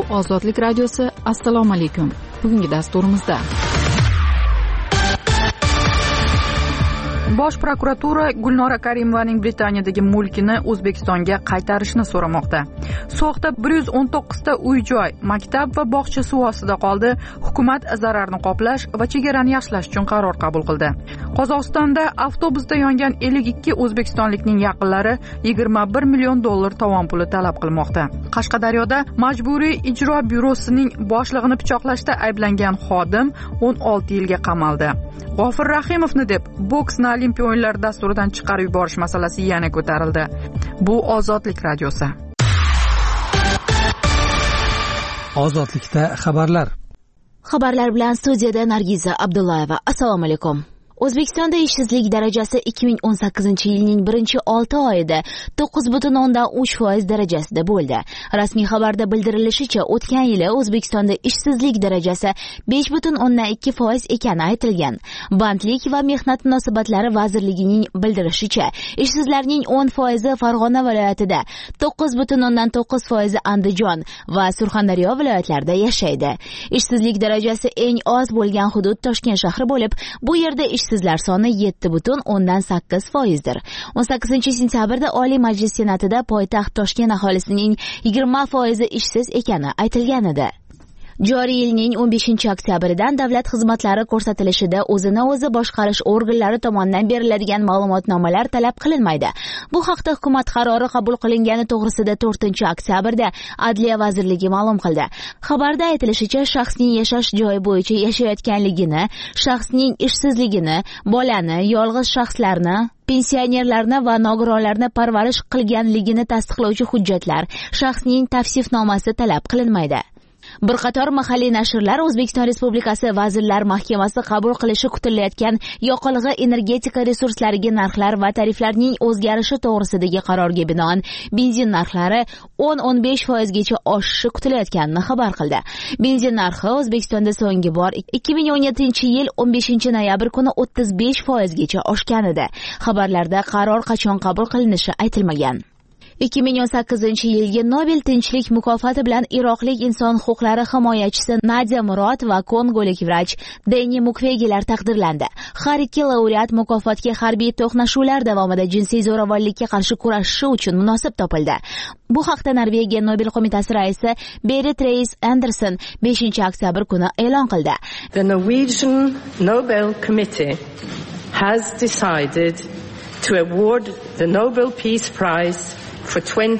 Ozodlik radiosi. Assalomu alaykum. Bugungi dasturimizda Bosh prokuratura Gulnora Karimovaning Britaniyadagi mulkini O'zbekistonga qaytarishni so'ramoqda. So'xda 119 ta uy-joy, maktab va bog'cha suv ostida qoldi. Hukumat zararni qoplash va chegarani yaxshilash uchun qaror qabul qildi. Qozog'istonda avtobusda yongan 52 o'zbekistonlikning yaqinlari $21 million tovon puli talab qilmoqda. Qashqadaryoda Majburiy ijro byurosining boshlig'ini pichoqlashda ayblangan xodim 16 yilga qamaldi. G'ofir Rahimovni deb boksni Olimpiya o'yinlari dasturidan chiqarib yuborish masalasi yana ko'tarildi. Bu Ozodlik radiosi. Ozodlikda xabarlar. Xabarlar bilan studiyada Nargiza Abdullayeva. Assalomu alaykum. O'zbekistonda ishsizlik darajasi 2018-yilning 1-6 oyida 9.3% darajasida bo'ldi. Rasmiy xabarda bildirilishicha, o'tgan yili O'zbekistonda ishsizlik darajasi 5.2% ekani aytilgan. Bandlik va mehnat munosabatlari vazirligining bildirishicha, ishsizlarning 10% Farg'ona viloyatida, 9.9% Andijon va Surxondaryo viloyatlarida yashaydi. Ishsizlik darajasi eng oz bo'lgan hudud Toshkent shahri bo'lib, bu yerda ishsizlar soni 7.8%dir. 18-sentyabrda Oliy Majlis Senatida poytaxt Toshkent aholisining 20% ishsiz ekani aytilgan edi. Joriy yilning 15-oktyabridan davlat xizmatlari ko'rsatilishida o'zini o'zi boshqarish organlari tomonidan beriladigan ma'lumotnomalar talab qilinmaydi. Bu haqda hukumat qarori qabul qilingani to'g'risida 4-oktyabrda Adliya vazirligi ma'lum qildi. Xabarda aytilishicha, shaxsning yashash joyi bo'yicha yashayotganligini, shaxsning ishsizligini, bolani, yolg'iz shaxslarni, pensionerlarni va nogironlarni parvarish qilganligini tasdiqlovchi hujjatlar, shaxsning tavsifnomasi talab qilinmaydi. Bir qator mahalliy nashrlar O'zbekiston Respublikasi Vazirlar Mahkamasi qabul qilishi kutilayotgan yoqilg'i energetika resurslariga narxlar va tariflarning o'zgarishi to'g'risidagi qarorga binoan benzin narxlari 10-15% gacha oshishi kutilayotganini xabar qildi. Benzin narxi O'zbekistonda so'nggi bor 2017-yil 15-noyabr kuni 35% gacha oshgan edi. Xabarlarda qaror qachon qabul qilinishi aytilmagan. 2018-yilgi Nobel tinchlik mukofoti bilan iroqlik inson huquqlari himoyachisi Nadia Murod va kongolik vrach Deni Mukwegelar taqdirlandi. Har ikki laureat mukofotga harbiy to'qnashuvlar davomida jinsiy zo'ravonlikka qarshi kurashishi uchun munosib topildi. Bu haqda Norvegiya Nobel qo'mitasi raisi Berit Reiss-Andersen 5-oktyabr kuni e'lon qildi. The Norwegian Nobel Committee has decided to award the Nobel Peace Prize for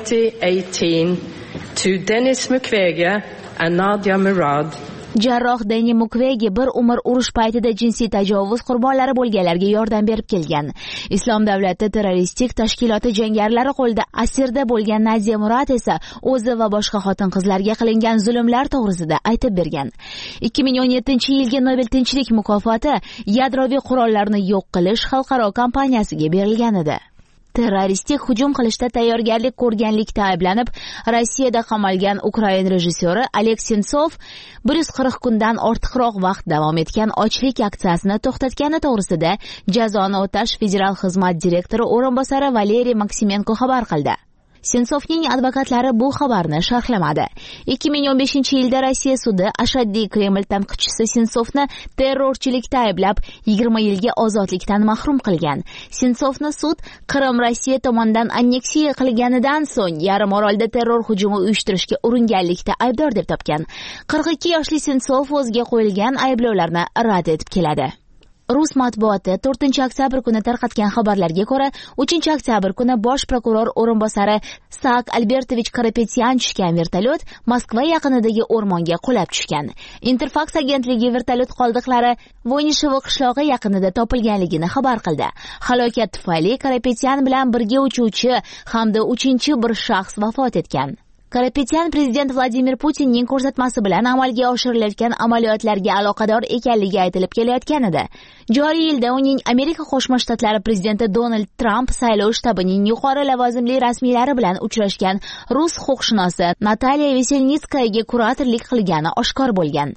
2018 to Denis Mukwege and Nadia Murad. Jarroh Deni Mukwege bir umr urush paytida jinsiy tajovuz qurbonlari bo'lganlarga yordam berib kelgan. Islom davlati terroristik tashkiloti jangarilari qo'lida asirda bo'lgan Nadia Murad esa o'zi va boshqa xotin-qizlarga qilingan zulmlar to'g'risida aytib bergan. 2017-yilgi Nobel tinchlik mukofoti yadroviy qurollarni yo'q qilish xalqaro kompaniyasiga berilgan edi. Terroristik hujum qilishda tayyorgarlik ko'rganlikda ayblanib, Rossiyada qamalgan Ukraina rejissyori Oleg Sentsov 140 kundan ortiqroq vaqt davom etgan ochlik aksiyasini to'xtatgani to'g'risida jazoni o'tash federal xizmat direktori o'rinbosari Valeriy Maksimenko xabar qildi. Sentsovning advokatlari bu xabarni sharhlamadi. 2015-yilda Rossiya sudi ashaddiy Kreml tanqidchisi Sentsovni terrorchilikda ayblab 20 yilga ozodlikdan mahrum qilgan. Sentsovni sud Qrim Rossiya tomonidan anneksiya qilganidan so'ng yarim orolda terror hujumi uyushtirishga uringanlikda aybdor deb topgan. 42 yoshli Sentsov o'ziga qo'yilgan ayblovlarni rad etib keladi. Rus matbuoti 4-oktyabr kuni tarqatgan xabarlarga ko'ra, 3-oktyabr kuni bosh prokuror o'rinbosari Sak Albertovich Karapetyan tushgan vertolyot Moskva yaqinidagi o'rmonga qulab tushgan. Interfax agentligi vertolyot qoldiqlari Vonishevo qishlog'i yaqinida topilganligini xabar qildi. Halokat tufayli Karapetyan bilan birga uchuvchi hamda 3-chi bir shaxs vafot etgan. Karapetyan prezident Vladimir Putinning ko'rsatmasi bilan amalga oshirilayotgan amaliyotlarga aloqador ekanligi aytilib kelayotgan edi. Joriy yilda uning Amerika Qo'shma Shtatlari prezidenti Donald Trump saylov shtabining yuqori lavozimli rasmiylari bilan uchrashgan rus huquqshunosi Nataliya Veselnitskayaga kuratorlik qilgani oshkor bo'lgan.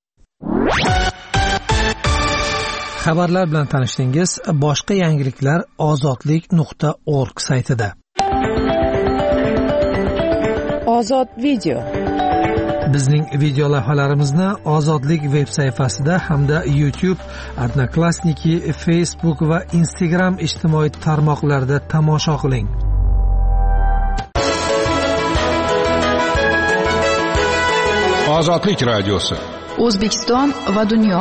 Xabarlar bilan tanishdingiz. Boshqa yangiliklar ozodlik.org saytida. Ozod video. Bizning video lavhalarimizni Ozodlik veb sayfasida hamda YouTube, Odnoklassniki, Facebook va Instagram ijtimoiy tarmoqlarida tomosha qiling. Ozodlik radiosi. O'zbekiston va dunyo.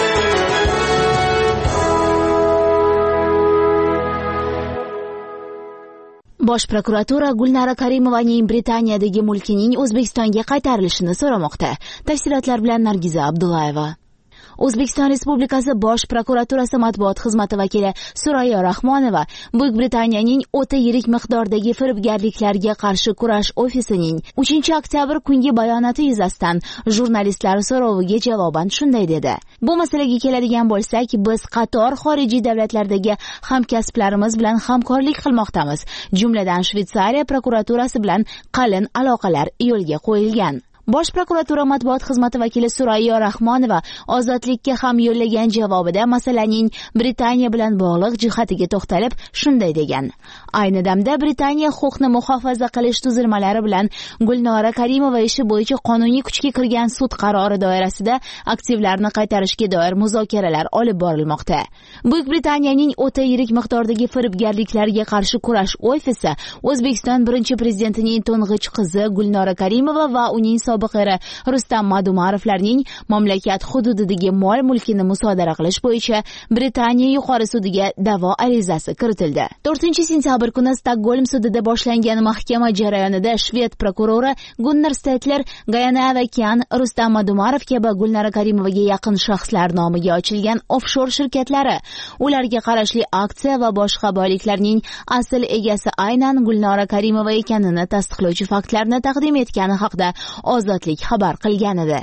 Bosh prokuratura Gulnora Karimovaning Britaniyadagi mulkining O'zbekistonga qaytarilishini so'ramoqda. Tafsilotlar bilan Nargiza Abdullayeva. O'zbekiston Respublikasi Bosh prokuraturasi matbuot xizmati vakili Surayyo Rahmonova Buyuk Britaniyaning o'ta yirik miqdordagi firibgarliklarga qarshi kurash ofisining 3-oktyabr kungi bayonoti yuzasidan jurnalistlar so'roviga javoban shunday dedi. Bu masalaga keladigan bo'lsak, biz qator xorijiy davlatlardagi hamkasblarimiz bilan hamkorlik qilmoqdamiz. Jumladan Shveysariya prokuraturasi bilan qalin aloqalar yo'lga qo'yilgan. Bosh prokuratura matbuot xizmati vakili Surayyo Rahmonova Ozodlikka ham yo'llagan javobida masalaning Britaniya bilan bog'liq jihatiga to'xtalib shunday degan. Ayni damda Britaniya huquqni muhofaza qilish tuzilmalari bilan Gulnora Karimova ishi bo'yicha qonuniy kuchga kirgan sud qarori doirasida aktivlarni qaytarishga doir muzokaralar olib borilmoqda. Buyuk Britaniyaning o'ta yirik miqdordagi firibgarliklarga qarshi kurash ofisi O'zbekiston birinchi prezidentining to'ng'ich qizi Gulnora Karimova va uning eri Rustam Madumarovlarning mamlakat hududidagi mol-mulkini musodara qilish bo'yicha Britaniya yuqori sudiga da'vo arizasi kiritildi. 4-sentabr kuni Stokgolm sudida boshlangan mahkama jarayonida Shved prokurori Gunnar Stetler, Gayana Avakian, Rustam Madumarov kabi Gulnora Karimovaga yaqin shaxslar nomiga ochilgan offshor shirkatlari, ularga qarashli aksiya va boshqa boyliklarning asl egasi aynan Gulnora Karimova ekanini tasdiqlovchi faktlarni taqdim etgani haqida Ozodlik xabar qilgan edi.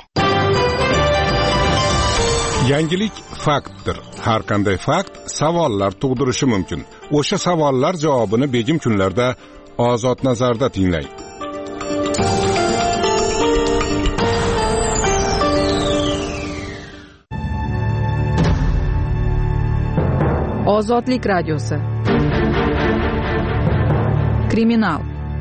Yangilik faktdir. Har qanday fakt savollar tug'dirishi mumkin. O'sha savollar javobini begim kunlarda Ozod nazarda tinglang. Ozodlik radiosi. Kriminal.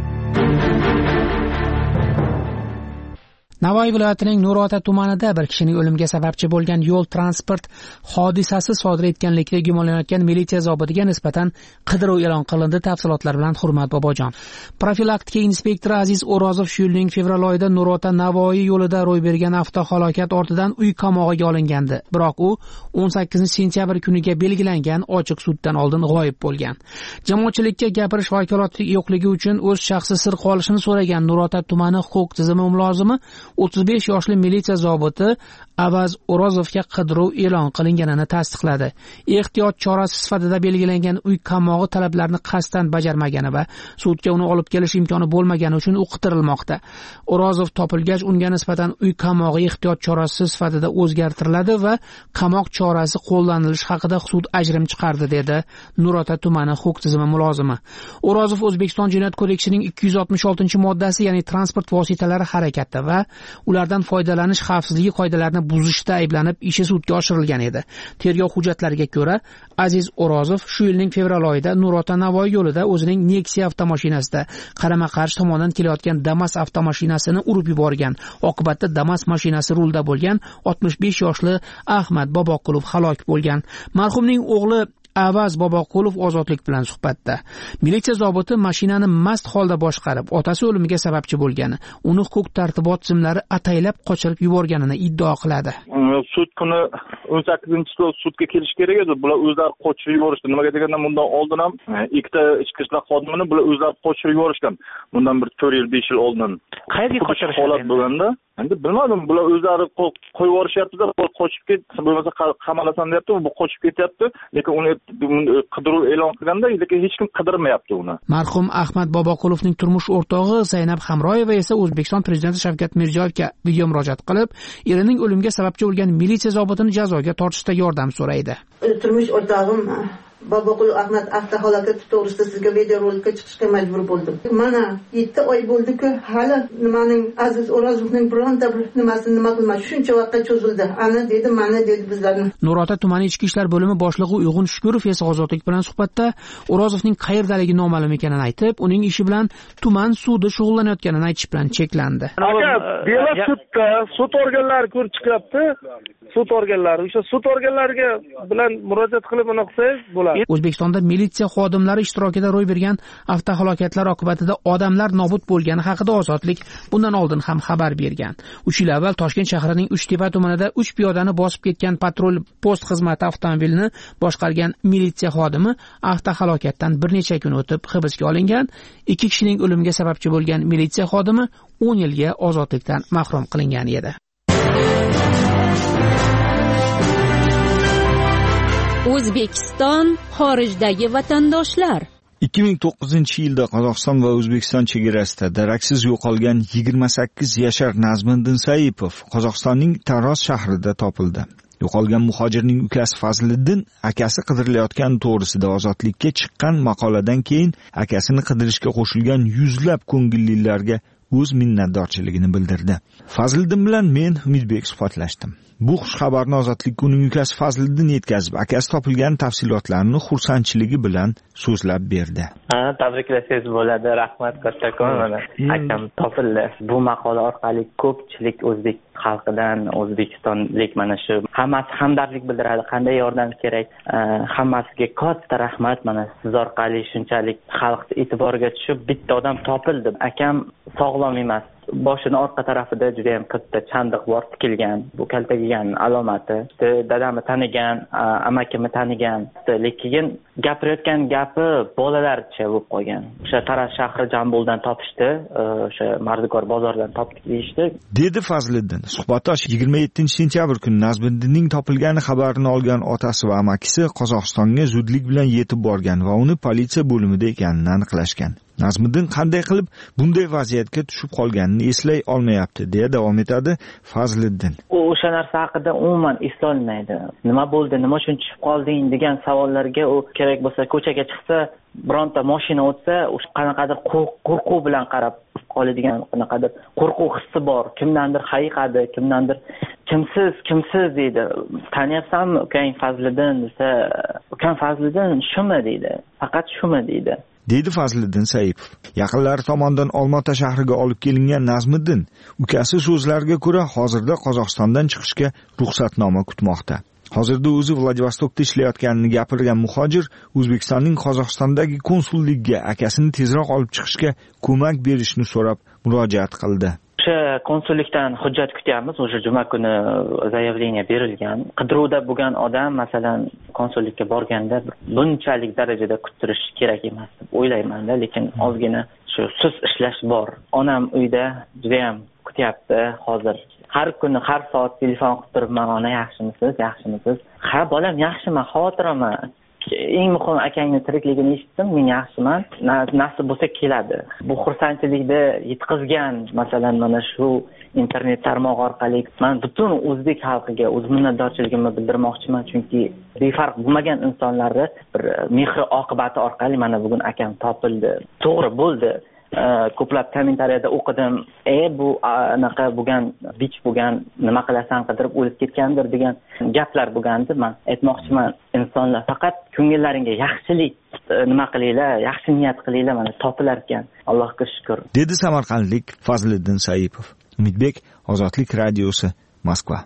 Navoiy viloyatining Nurota tumanida bir kishining o'limiga sababchi bo'lgan yo'l transport hodisasi sodir etganlikda gumonlanayotgan militsiya zobitiga nisbatan qidiruv e'lon qilindi. Tafsilotlar bilan Hurmat Bobojon. Profilaktika inspektori Aziz O'rozov shu yilning fevral oyida Nurota Navoiy yo'lida ro'y bergan avtohalokat ortidan uy qamog'iga olingandi. Biroq u 18-sentabr kuniga belgilangan ochiq suddan oldin g'oyib bo'lgan. Jamoatchilikka gapirish vakolati yo'qligi uchun o'z shaxsi sir qolishini so'ragan Nurota tumani huquq tizimi mulozimi 35 yoshli militsiya zobiti Avaz O'rozovga qidiruv e'lon qilinganini tasdiqladi. Ehtiyot chorasi sifatida belgilangan uy qamog'i talablarini qasddan bajarmagani va sudga uni olib kelish imkoni bo'lmagani uchun u qidirilmoqda. O'rozov topilgach, unga nisbatan uy qamog'i ehtiyot chorasi sifatida o'zgartiriladi va qamoq chorasi qo'llanilishi haqida sud ajrim chiqardi, dedi Nurota tumani huquq tizimi mulozimi. O'rozov O'zbekiston Jinoyat kodeksining 266-moddasi, ya'ni transport vositalari harakati va ulardan foydalanish xavfsizligi qoidalarini buzishda ayblanib ishi sudga oshirilgan edi. Tergov hujjatlariga ko'ra, Aziz O'rozov shu yilning fevral oyida Nurota Navoiy yo'lida o'zining Nexia avtomashinasida qarama-qarshi tomondan kelayotgan Damas avtomashinasini urib yuborgan. Oqibatda Damas mashinasi rulda bo'lgan 65 yoshli Ahmad Boboqulov halok bo'lgan. Marhumning o'g'li Avaz Boboqulov Ozodlik bilan suhbatda militsiya zobiti mashinani mast holda boshqarib, otasi o'limiga sababchi bo'lgani, uni huquq tartibot tizimlari ataylab qochirib yuborganini iddao qiladi. Sud kuni 18-sudga sudga kelish kerak edi. Bular o'zlari qochirib yuborishdi. Nimaga deganda bundan oldin ham ikkita ichki ishlar xodimini bular o'zlari qochirib yuborishgan. Bundan bir 4 yil, 5 yil oldin. Qayerga qochirishdi? Holat bo'lganda endi bilmadim, bular o'zlari qo'yib yuborishyapti-da, qochib ket, bo'lmasa qamalasan deyapti, bu qochib ketyapti, lekin uni qidiruv e'lon qilganda, lekin hech kim qidirmayapti uni. Marhum Ahmad Boboqulovning turmush o'rtog'i Zaynab Hamroyeva esa O'zbekiston prezidenti Shavkat Mirziyoyevga video murojaat qilib, erining o'limiga sababchi bo'lgan militsiya zobitini jazoga tortishda yordam so'raydi. Turmush o'rtog'im Boboqul Ahmad avtohalokati to'g'risida sizga videorolikka chiqishga majbur bo'ldim. Mana 7 oy bo'ldi-ku, hali nimaning Aziz O'rozovning bironta bir nimasini nima qilmadi. Shuncha vaqtga cho'zildi. Ana dedi, mana dedi bizlarni. Nurota tumani ichki ishlar bo'limi boshlig'i Uyg'un Shukurov esa Ozodlik bilan suhbatda O'rozovning qayerdaligi noma'lum ekanini aytib, uning ishi bilan tuman sudi shug'ullanayotganini aytish bilan cheklandi. Aka, dela sudda sud organlari ko'rib chiqyapti. Sud organlari, o'sha sud organlariga bilan murojaat qilib uni qilsangiz bo'ladi. O'zbekistonda militsiya xodimlari ishtirokida ro'y bergan avtohalokatlar oqibatida odamlar nobud bo'lgani haqida Ozodlik bundan oldin ham xabar bergan. 3 yil avval Toshkent shahrining Uchtepa tumanida 3 piyodani bosib ketgan patrul post xizmati avtomobilini boshqargan militsiya xodimi avtohalokatdan bir necha kun o'tib hibsga olingan. 2 kishining o'limiga sababchi bo'lgan militsiya xodimi 10 yilga ozodlikdan mahrum qilingan edi. O'zbekiston xorijdagi vatandoshlar. 2009-yilda Qozog'iston va O'zbekiston chegarasida daraksiz yo'qolgan 28 yashar Nazmiddin Saipov Qozog'istonning Taroz shahrida topildi. Yo'qolgan muhojirning ukasi Fazliddin akasi qidirilayotgan to'g'risida Ozodlikka chiqqan maqoladan keyin akasini qidirishga qo'shilgan yuzlab ko'ngillilarga o'z minnatdorchiligini bildirdi. Fazliddin bilan men Umidbek suhbatlashdim. Bu xush xabarni Ozodlikka uning ukasi Fazliddin yetkazib, akasi topilgan tafsilotlarni xursandchiligi bilan so'zlab berdi. Tabriklasangiz bo'ladi, rahmat kattakon. Mana akam topildi. Bu maqola orqali ko'pchilik o'zbek xalqidan, o'zbekistonlik mana shu hammasi hamdardlik bildiradi, qanday yordam kerak. Hammasiga katta rahmat. Mana siz orqali shunchalik xalq e'tiboriga tushib bitta odam topildi. Akam sog'lom emas. Boshini orqa tarafida juda ham katta chandiq bor tikilgan. Bu kaltagigan alomati. Dadamni tanigan, amakimni tanigan. Lekin gapirayotgan gapi bolalarcha bo'lib qolgan. O'sha Taraz shahri Jambuldan topishdi, o'sha Mardikor bozoridan topdik deyishdi. Dedi Fazliddin. Suhbatdosh 27-sentyabr kuni Nazmiddinning topilgani xabarini olgan otasi va amakisi Qozog'istonga zudlik bilan yetib borgan va uni politsiya bo'limida ekanini aniqlashgan. Nazmiddin qanday qilib bunday vaziyatga tushib qolganini eslay olmayapti, deya davom etadi Fazliddin. O'sha narsa haqida umuman eslolmaydi. Nima bo'ldi, nima uchun tushib qolding degan savollarga u kerak bo'lsa ko'chaga chiqsa, bironta mashina o'tsa, o'sha qanaqadir qo'rquv bilan qarab qoladigan, qanaqadir qo'rquv hissi bor. Kimdandir hayiqadi, kimdandir kimsiz deydi. Taniyapsanmi ukang Fazliddin desa, ukang Fazliddin shumi deydi. Faqat shumi deydi. Deydi Fazliddin Saipov. Yaqinlari tomonidan Olmaota shahriga olib kelingan Nazmiddin ukasi so'zlariga ko'ra hozirda Qozog'istondan chiqishga ruxsatnoma kutmoqda. Hozirda o'zi Vladivostokda ishlayotganini gapirgan muhojir O'zbekistonning Qozog'istondagi konsulligiga akasini tezroq olib chiqishga ko'mak berishni so'rab murojaat qildi. O'sha konsullikdan hujjat kutyapmiz. O'sha juma kuni zaявление berilgan. Qidiruvda bo'lgan odam masalan konsullikka borganda bunchalik darajada kutirish kerak emas deb o'ylayman-da, lekin ozgina shu sust ishlash bor. Onam uyda juda ham kutyapti hozir. Har kuni har soat telefon qilib turibman, ona yaxshimisiz, yaxshimisiz? Ha, bolam yaxshiman, xotiraman. Eng muhim akangni tirikligini eshitdim, men yaxshiman. Nasib bo'lsa keladi. Bu xursandchilikni yetkazgan, masalan, mana shu internet tarmog'i orqali men butun o'zbek xalqiga o'z minnatdorchiligimni bildirmoqchiman, chunki befarq bo'lmagan insonlarni bir mehr oqibati orqali mana bugun akam topildi. To'g'ri bo'ldi. Ko'plab kommentariyada o'qidim. Bu anaqa bo'lgan, bich bo'lgan, nima qilasan, qidirib o'lib ketgandir degan gaplar bo'lgandi. Men aytmoqchiman, insonlar faqat ko'ngillaringga yaxshilik nima qilinglar, yaxshi niyat qilinglar, mana topilar ekan. Allohga shukr. Dedi samarqandlik Fazliddin Saipov. Umidbek, Ozodlik radiosi, Moskva.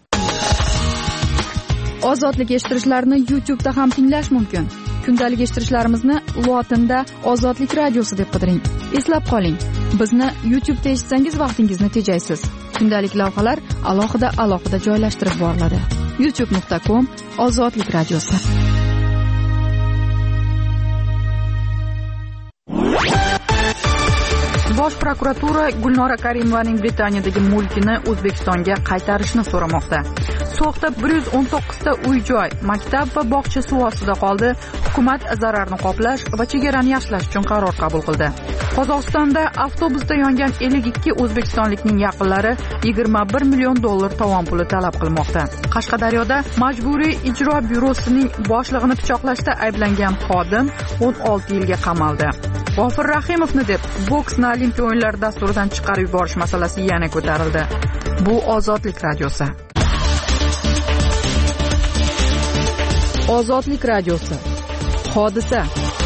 Ozodlik eshittirishlarni YouTube'da ham tinglash mumkin. Kundalik eshittirishlarimizni lotinda Ozodlik radiosi deb qidiring. Eslab qoling, bizni YouTube'da eshitsangiz vaqtingizni tejaysiz. Kundalik lavhalar alohida joylashtirib boriladi. youtube.com/Ozodlik radiosi. bosh prokuratura Gulnora Karimovaning Britaniyadagi mulkini O'zbekistonga qaytarishni so'ramoqda. So'xda 119 ta uy-joy, maktab va bog'cha suv ostida qoldi. Hukumat zararni qoplash va chegarani yaxshilash uchun qaror qabul qildi. Qozog'istonda avtobusda yongan 52 o'zbekistonlikning yaqinlari $21 million tovon puli talab qilmoqda. Qashqadaryoda Majburiy ijro byurosining boshlig'ini pichoqlashda ayblangan xodim 16 yilga qamaldi. G'ofir Rahimovni deb boksni Olimpiya o'yinlari dasturidan chiqarib yuborish masalasi yana ko'tarildi. Bu Ozodlik radiosi. Ozodlik radiosi. Hodisa.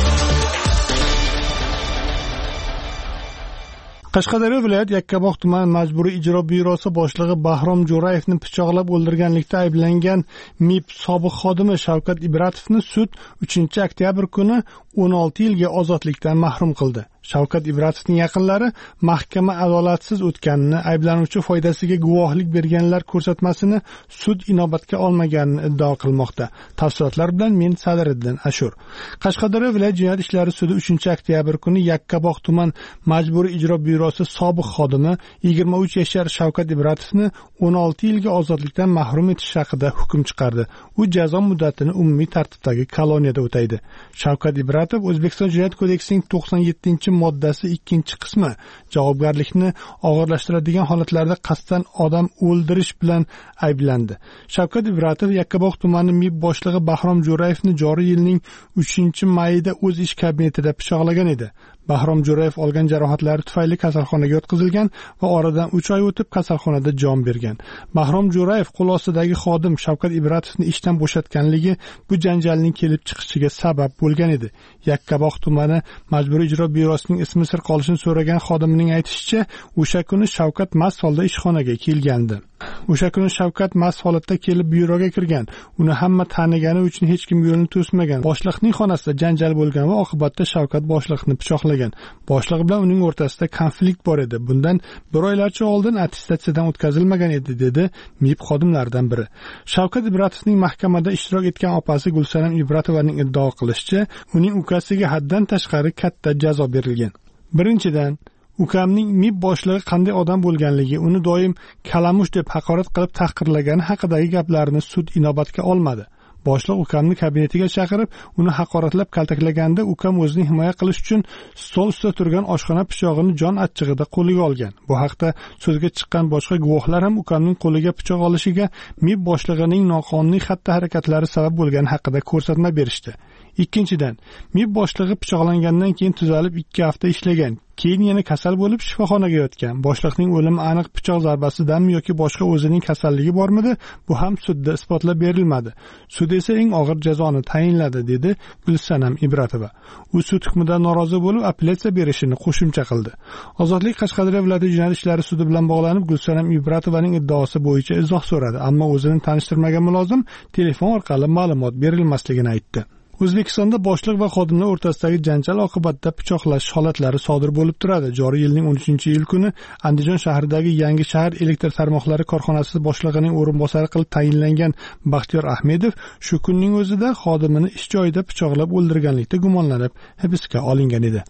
Qashqadaryo viloyat Yakkabog' tuman Majburiy ijro byurosi boshlig'i Bahrom Jo'rayevni pichoqlab o'ldirganlikda ayblangan MIB sobiq xodimi Shavkat Ibratovni sud 3-oktyabr kuni 16 yilga ozodlikdan mahrum qildi. Shavkat Ibratovning yaqinlari mahkama adolatsiz o'tganini, ayblanuvchi foydasiga guvohlik berganlar ko'rsatmasini sud inobatga olmaganini iddao qilmoqda. Tafsilotlar bilan men Sadiriddin Ashur. Qashqadaryo viloyat jinoyat ishlari sudi 3-oktyabr kuni Yakkabog' tuman Majburiy ijro byurosi sobiq xodimi 23 yashar Shavkat Ibratovni 16 yilga ozodlikdan mahrum etish haqida hukm chiqardi. U jazo muddatini umumiy tartibdagi koloniyada o'taydi. Shavkat Ibratov O'zbekiston Jinoyat kodeksining 97-moddasi 2-qismi javobgarlikni og'irlashtiradigan holatlarda qasddan odam o'ldirish bilan ayblandi. Shavkat Ibratov Yakkabog' tumani MIB boshlig'i Bahrom Jo'rayevni joriy yilning 3-mayida o'z ish kabinetida pichoqlagan edi. Bahrom Jo'rayev olgan jarohatlari tufayli kasalxonaga yotqizilgan va oradan 3 oy o'tib kasalxonada jon bergan. Bahrom Jo'rayev qo'l ostidagi xodim Shavkat Ibratovni ishdan bo'shatganligi bu janjalning kelib chiqishiga sabab bo'lgan edi. Yakkabog' tumani Majburiy ijro byurosining ismi sir qolishini so'ragan xodimning aytishicha, o'sha kuni Shavkat mast holda ishxonaga kelgandi. O'sha kuni Shavkat mast holatda kelib byuroga kirgan. Uni hamma tanigani uchun hech kim yo'lini to'smagan. Boshliqning xonasida janjal bo'lgan va oqibatda Shavkat boshliqni pichoqlagan. Boshliq bilan uning o'rtasida konflikt bor edi. Bundan bir oylarcha oldin attestatsiyadan o'tkazilmagan edi, dedi MIB xodimlaridan biri. Shavkat Ibratovning mahkamada ishtirok etgan opasi Gulsanam Ibratovaning iddao qilishicha, uning ukasiga haddan tashqari katta jazo berilgan. Birinchidan, ukamning MIB boshlig'i qanday odam bo'lganligi, uni doim kalamush deb haqorat qilib tahqirlagani haqidagi gaplarini sud inobatga olmadi. Boshliq ukamni kabinetiga chaqirib, uni haqoratlab kaltaklaganda ukam o'zini himoya qilish uchun stol ustida turgan oshxona pichog'ini jon achchig'ida qo'liga olgan. Bu haqda so'zga chiqqan boshqa guvohlar ham ukamning qo'liga pichoq olishiga MIB boshlig'ining noqonuniy xatti-harakatlari sabab bo'lgani haqida ko'rsatma berishdi. Ikkinchidan, MIB boshlig'i pichoqlangandan keyin tuzalib 2 hafta ishlagan. Keyin yana kasal bo'lib shifoxonaga yotgan. Boshliqning o'limi aniq pichoq zarbasidanmi yoki boshqa o'zining kasalligi bormidi? Bu ham sudda isbotlab berilmadi. Sud esa eng og'ir jazoni tayinladi, dedi Gulsanam Ibratova. U sud hukmidan norozi bo'lib, apellyatsiya berishini qo'shimcha qildi. Ozodlik Qashqadaryo viloyati jinoyat ishlari sudi bilan bog'lanib, Gulsanam Ibratovaning iddaosi bo'yicha izoh so'radi, ammo o'zini tanishtirmagan mulozim telefon orqali ma'lumot berilmasligini aytdi. O'zbekistonda boshliq va xodimlar o'rtasidagi janjal oqibatida pichoqlash holatlari sodir bo'lib turadi. Joriy yilning 13-iyul kuni Andijon shahridagi Yangi shahar elektr tarmoqlari korxonasi boshlig'ining o'rinbosari qilib tayinlangan Baxtiyor Ahmedov shu kunning o'zida xodimini ish joyida pichoqlab o'ldirganlikda gumonlanib hibsga olingan edi.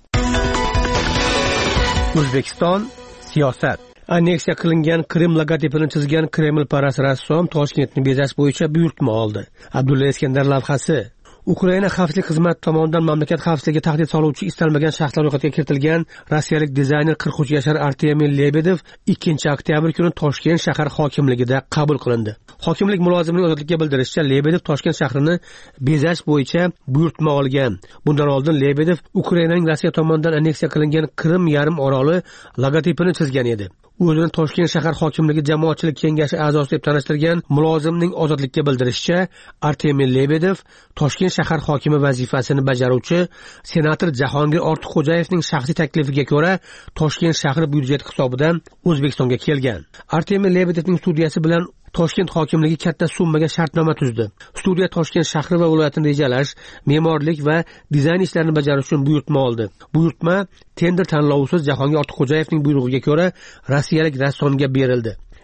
O'zbekiston siyosat. Anneksiya qilingan Krim logotipini chizgan Kremlparast rassom Toshkentni bezash bo'yicha buyurtma oldi. Abdulla Iskandar lavhasi. Ukraina xavfsizlik xizmati tomonidan mamlakat xavfsizligiga tahdid soluvchi istalmagan shaxslar ro'yxatiga kiritilgan rossiyalik dizayner 43 yashar Artemiy Lebedov 2-oktyabr kuni Toshkent shahar hokimligida qabul qilindi. Hokimlik mulozimining ozodlikka bildirishicha, Lebedov Toshkent shahrini bezash bo'yicha buyurtma olgan. Bundan oldin Lebedov Ukrainaning Rossiya tomonidan anneksiya qilingan Krim yarim oroli logotipini chizgan edi. O'zini Toshkent shahar hokimligi jamoatchilik kengashi a'zosi deb tanishtirgan mulozimning ozodlikka bildirishicha, Artemiy Lebedov Toshkent shahar hokimi vazifasini bajaruvchi senator Jahongir Ortiqxo'jayevning shaxsiy taklifiga ko'ra Toshkent shahri byudjeti hisobidan O'zbekistonga kelgan. Artemiy Lebedovning studiyasi bilan Toshkent hokimligi katta summaga shartnoma tuzdi. Studiya Toshkent shahri va viloyatini rejalash, me'morlik va dizayn ishlarini bajarish uchun buyurtma oldi. Buyurtma tender tanlovisiz Jahongir Ortiqxo'jayevning buyrug'iga ko'ra rossiyalik rassomga berildi.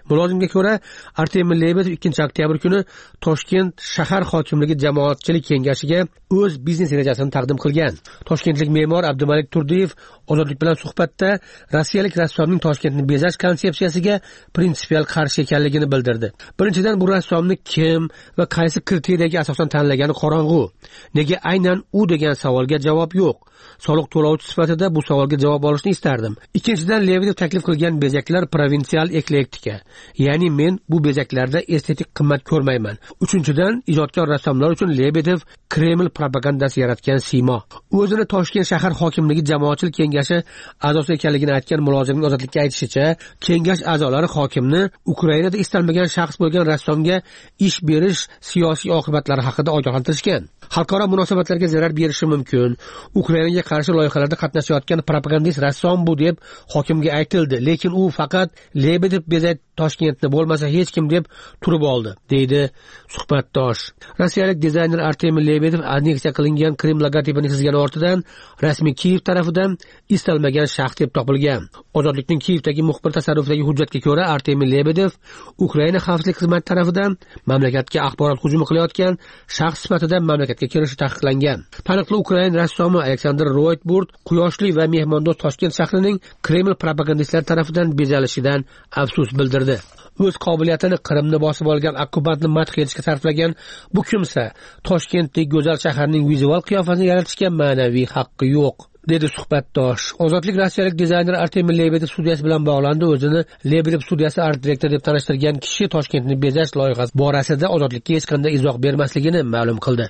Mulozimga ko'ra, Artemий Lebedov 2-oktyabr kuni Toshkent shahar hokimligi jamoatchilik kengashiga o'z biznes rejasini taqdim qilgan. Toshkentlik me'mor Abdumalik Turdiyev Ozodlik bilan suhbatda rossiyalik rassomning Toshkentni bezash konsepsiyasiga prinsipial qarshi ekanligini bildirdi. Birinchidan, bu rassomni kim va qaysi kriteriyaga asosan tanlagani qorong'u. Nega aynan u degan savolga javob yo'q. Soliq to'lovchi sifatida bu savolga javob olishni istardim. Ikkinchidan, Lebedov taklif qilgan bezaklar provinsial eklektika. Ya'ni men bu bezaklarda estetik qimmat ko'rmayman. Uchinchidan, ijodkor rassomlar uchun Lebedov Kreml propagandasi yaratgan siymo. O'zini Toshkent shahar hokimligi jamoatchilik kengashi a'zosi ekanligini aytgan mulozimning Ozodlikka aytishicha, kengash a'zolari hokimni Ukrainada istalmagan shaxs bo'lgan rassomga ish berish siyosiy oqibatlari haqida ogohlantirishgan. Xalqaro munosabatlarga zarar berishi mumkin. Ukrainaga qarshi loyihalarda qatnashayotgan propagandist rassom bu deb hokimga aytildi, lekin u faqat Lebedov bezak Toshkentni bo'lmasa hech kim deb turib oldi, deydi suhbatdosh. Rossiyalik dizayner Artemий Lebedov anneksiya qilingan Krem logotipini chizgan ortidan rasmiy Kiyev tarafidan istalmagan shaxs deb topilgan. Ozodlikning Kiyevdagi muxbir tasarrufidagi hujjatga ko'ra, Artemий Lebedov Ukraina xavfsizlik xizmati tarafidan mamlakatga axborot hujumi qilayotgan shaxs sifatida mamlakatga kirishi taqiqlangan. Taniqli Ukraina rassomi Aleksandr Roytburt quyoshli va mehmondo'st Toshkent shahrining Kreml propagandistlari tarafidan bezalishidan afsus bildirdi. O'z qobiliyatini Qrimni bosib olgan okkupantni madh etishga sarflagan bu kimsa Toshkentdek go'zal shaharning vizual qiyofasini yaratishga ma'naviy haqqi yo'q, dedi suhbatdosh. Ozodlik rossiyalik dizayner Artemий Lebedov studiyasi bilan bog'landi. O'zini Lebedov studiyasi art direktor deb tanishtirgan kishi Toshkentni bezash loyihasi borasida Ozodlikka hech qanday izoh bermasligini ma'lum qildi.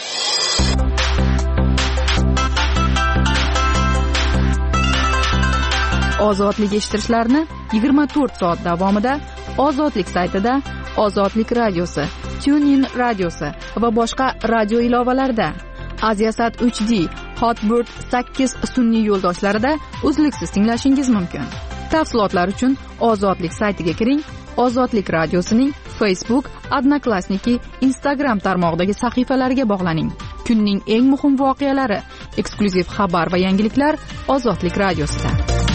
Ozodlik eshittirishlarini 24 soat davomida Ozodlik saytida, Ozodlik radiosi, TuneIn radiosi va boshqa radio ilovalarida, Aziasat 3D, Hotbird 8 sun'iy yo'ldoshlarida uzluksiz tinglashingiz mumkin. Tafsilotlar uchun Ozodlik saytiga kiring. Ozodlik radiosining Facebook, Odnoklassniki, Instagram tarmog'idagi sahifalariga bog'laning. Kunning eng muhim voqealari, eksklyuziv xabar va yangiliklar Ozodlik radiosida.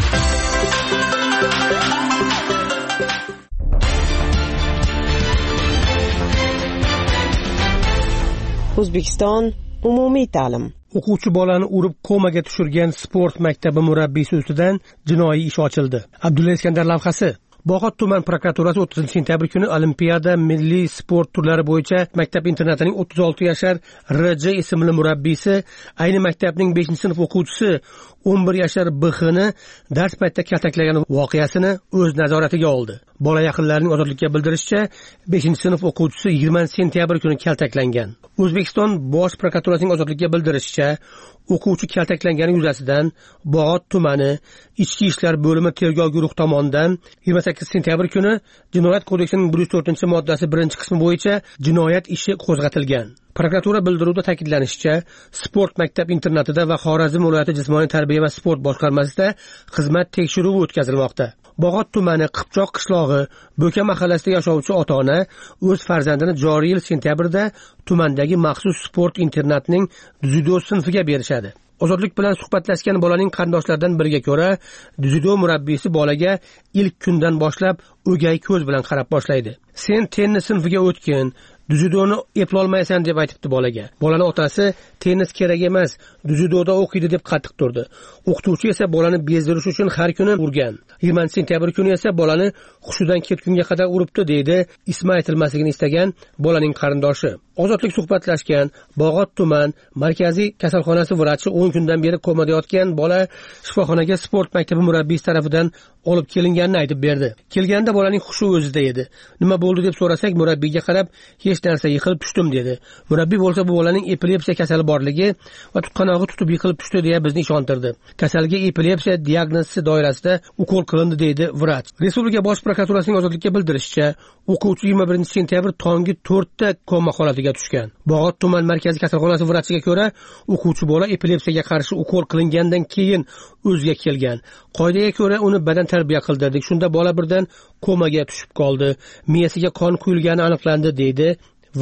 O'zbekiston umumiy ta'lim. O'quvchi bolani urib komaga tushirgan sport maktabi murabbiysi ustidan jinoiy ish ochildi. Abdulla Iskandar lavhasi. Bog'ot tuman prokuraturasi 30-sentyabr kuni Olimpiada milliy sport turlari bo'yicha maktab internatining 36 yashar RJ ismli murabbiysi, ayni maktabning 5-sinf o'quvchisi 11 yashar BXni dars paytida kaltaklagan voqeasini o'z nazoratiga oldi. Bola yaqinlarining Ozodlikka bildirishicha, 5-sinf o'quvchisi 20-sentyabr kuni kaltaklangan. O'zbekiston Bosh prokuraturasining Ozodlikka bildirishicha, o'quvchi kaltaklangani yuzasidan Bog'ot tumani Ichki ishlar bo'limi tergov guruhi tomonidan 28-sentyabr kuni Jinoyat kodeksining 104-moddasi 1-qismi bo'yicha jinoyat ishi qo'zg'atilgan. Prokuratura bildiruvida ta'kidlanishicha, sport maktab internatida va Xorazm viloyati jismoniy tarbiya va sport boshqarmasida xizmat tekshiruvi o'tkazilmoqda. Bog'ot tumani Qipchoq qishlog'i Bo'ka mahallasida yashovchi ota-ona o'z farzandini joriy yil sentyabrda tumandagi maxsus sport internatining dzyudo sinfiga berishadi. Ozodlik bilan suhbatlashgan bolaning qarindoshlaridan biriga ko'ra, dzyudo murabbiysi bolaga ilk kundan boshlab o'gay ko'z bilan qarab boshlaydi. Sen tennis sinfiga o'tgin, dzyudoni eplolmaysan deb aytibdi bolaga. Bolaning otasi tennis kerak emas, dzyudoda o'qiydi deb qattiq turdi. O'qituvchi esa bolani bezdirish uchun har kuni urgan. 20-sentyabr kuni esa bolani hushidan ketgunga qadar uribdi, deydi ismi aytilmasligini istagan bolaning qarindoshi. Ozodlik suhbatlashgan Bog'ot tuman markaziy kasalxonasi vrachi 10 kundan beri komada yotgan bola shifoxonaga sport maktabi murabbiysi tarafidan olib kelinganini aytib berdi. Kelganda bolaning hushi o'zida edi. Nima bo'ldi deb so'rasak, murabbiyga qarab, hech narsa, yiqilib tushdim dedi. Murabbiy bo'lsa bu bolaning epilepsiya kasali borligi va tutqanog'i tutib yiqilib tushdi deya bizni ishontirdi. Kasalga epilepsiya diagnozi doirasida ukol qilindi, deydi vrach. Respublika bosh prokuraturasining Ozodlikka bildirishicha, o'quvchi 21-sentyabr tongi 4 ta koma holatiga tushgan. Bog'ot tuman markaziy kasalxonasi vrachiga ko'ra, o'quvchi bola epilepsiyaga qarshi ukol qilingandan keyin o'ziga kelgan. Qoidaga ko'ra uni badan tarbiya qildirdik. Shunda bola birdan komaga tushib qoldi. Miyasiga qon quyilgani aniqlandi, deydi vrach.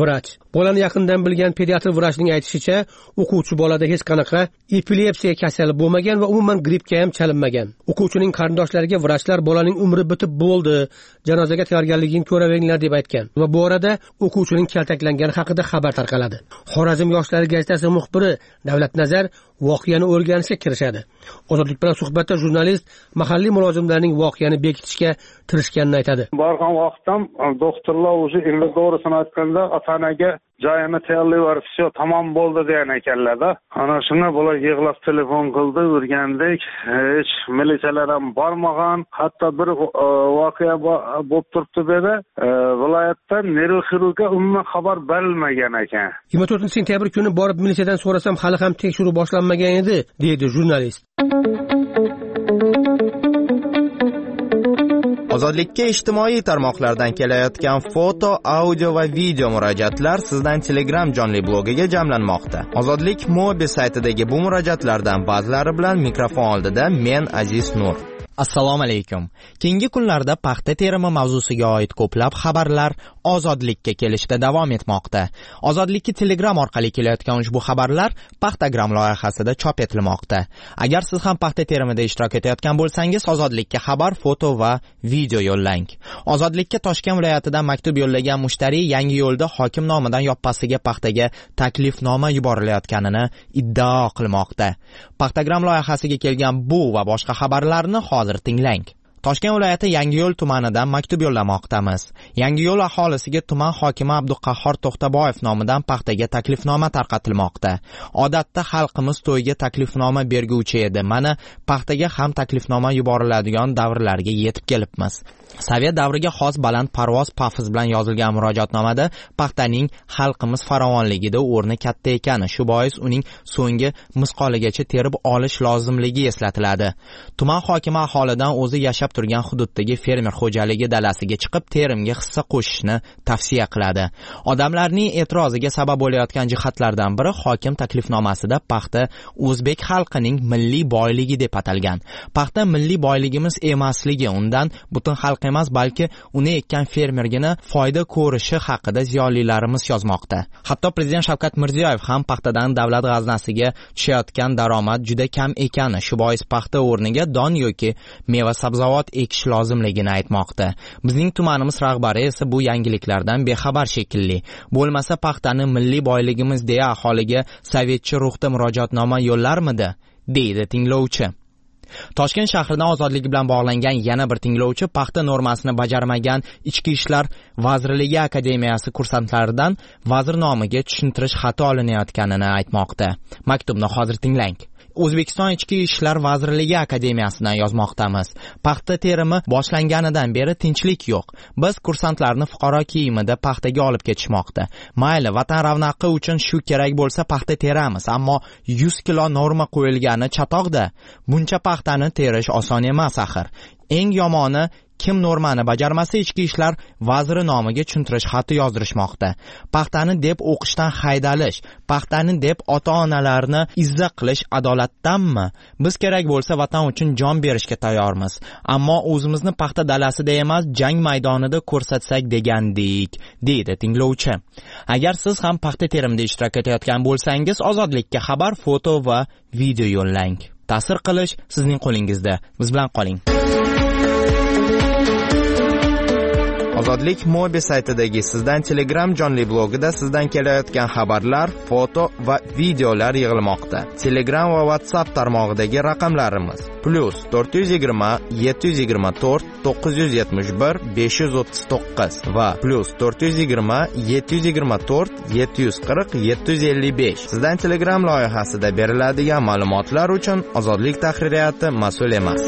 Bolani yaqindan bilgan pediatr vrachning aytishicha, o'quvchi bolada hech qanaqa epilepsiya kasali bo'lmagan va umuman grippga ham chalinmagan. O'quvchining qarindoshlariga vrachlar bolaning umri bitib bo'ldi, janozaga tayyorgarligini ko'raveringlar deb aytgan va bu orada o'quvchining kaltaklangani haqida xabar tarqaladi. Xorazm yoshlari gazetasi muxbiri Davlatnazar voqeani o'rganishga kirishadi. Ozodlik bilan suhbatda jurnalist mahalliy mulozimlarning voqeani bekitishga tirishganini aytadi. Borgan vaqtdan doktorlar o'zi endi to'g'risini aytganda ota-onaga joyini tayyorlayverib, "Все, tamom bo'ldi" degan ekanlar-da. Ana shunga bular yig'lab telefon qildi, o'rgandik. Hech militsiyalar ham bormagan. Hatto bir voqea bo'lib turibdi dedi. Viloyatdan neyroxirurgga umuman xabar berilmagan ekan. 24-sentyabr kuni borib militsiyadan so'rasam, hali ham tekshiruv boshlanmagan edi, deydi jurnalist. Ozodlikka ijtimoiy tarmoqlardan kelayotgan foto, audio va video murojaatlar sizdan Telegram jonli blogiga jamlanmoqda. Ozodlik Mobi saytidagi bu murojaatlardan ba'zilari bilan mikrofon oldida men Aziz Nur. Assalomu alaykum. Keyingi kunlarda paxta terimi mavzusiga oid ko'plab xabarlar Ozodlikka kelishda davom etmoqda. Ozodlikka Telegram orqali kelayotgan ushbu xabarlar Paxtagram loyihasida chop etilmoqda. Agar siz ham paxta terimida ishtirok etayotgan bo'lsangiz, Ozodlikka xabar, foto va video yo'llang. Ozodlikka Toshkent viloyatidan maktub yo'llagan mushtari Yangi yo'lda hokim nomidan yoppasiga paxtaga taklifnoma yuborilayotganini iddao qilmoqda. Paxtagram loyihasiga kelgan bu va boshqa xabarlarni hozir tinglang. Toshkent viloyati Yangiyo'l tumanidan maktub yo'llamoqdamiz. Yangiyo'l aholisiga tuman hokimi Abduqahhor To'xtaboyev nomidan paxtaga taklifnoma tarqatilmoqda. Odatda xalqimiz to'yga taklifnoma berguvchi edi. Mana paxtaga ham taklifnoma yuboriladigan davrlarga yetib kelibmiz. Sovet davriga xos baland parvoz pafiz bilan yozilgan murojaatnomada paxtaning xalqimiz farovonligida o'rni katta ekani, shu bois uning so'nggi misqoligacha terib olish lozimligi eslatiladi. Tuman hokimi aholidan o'zi yashab turgan hududdagi fermer xo'jaligi dalasiga chiqib terimga hissa qo'shishni tavsiya qiladi. Odamlarning e'tiroziga sabab bo'layotgan jihatlardan biri hokim taklifnomasida paxta o'zbek xalqining milliy boyligi deb atalgan. Paxta milliy boyligimiz emasligi, undan butun xalq emas, balki uni ekkan fermergina foyda ko'rishi haqida ziyolilarimiz yozmoqda. Hatto prezident Shavkat Mirziyoyev ham paxtadan davlat g'aznasiga tushayotgan daromad juda kam ekani, shu bois paxta o'rniga don yoki meva sabzavot ekish lozimligini aytmoqda. Bizning tumanimiz rahbari esa bu yangiliklardan bexabar shekilli. Bo'lmasa paxtani milliy boyligimiz deya aholiga sovetcha ruhda murojaatnoma yo'llarmidi, deydi tinglovchi. Toshkent shahridan ozodlik bilan bog'langan yana bir tinglovchi paxta normasini bajarmagan Ichki ishlar vazirligi akademiyasi kursantlaridan vazir nomiga tushuntirish xati olinayotganini aytmoqda. Maktubni hozir tinglang. O'zbekiston Ichki ishlar vazirligi akademiyasidan yozmoqdamiz. Paxta terimi boshlanganidan beri tinchlik yo'q. Biz kursantlarni fuqaro kiyimida paxtaga olib ketishmoqda. Mayli, vatan ravnaqi uchun shu kerak bo'lsa paxta teramiz, ammo 100 kilo norma qo'yilgani chatoqda. Buncha paxtani terish oson emas axir. Eng yomoni, kim normani bajarmasa Ichki ishlar vaziri nomiga tushuntirish xati yozdirishmoqda. Paxtani deb o'qishdan haydalish, paxtani deb ota-onalarni izza qilish adolatdanmi? Biz kerak bo'lsa vatan uchun jon berishga tayyormiz, ammo o'zimizni paxta dalasida emas, jang maydonida ko'rsatsak degandik, deydi tinglovchi. Agar siz ham paxta terimida ishtirok etayotgan bo'lsangiz, Ozodlikka xabar, foto va video yo'llang. Ta'sir qilish sizning qo'lingizda. Biz bilan qoling. Ozodlik Mobi saytidagi sizdan Telegram jonli blogida sizdan kelayotgan xabarlar, foto va videolar yig'ilmoqda. Telegram va WhatsApp tarmog'idagi raqamlarimiz +420 724 971 539 va +420 724 740 755. Sizdan Telegram loyihasida beriladigan ma'lumotlar uchun Ozodlik tahririyati mas'ul emas.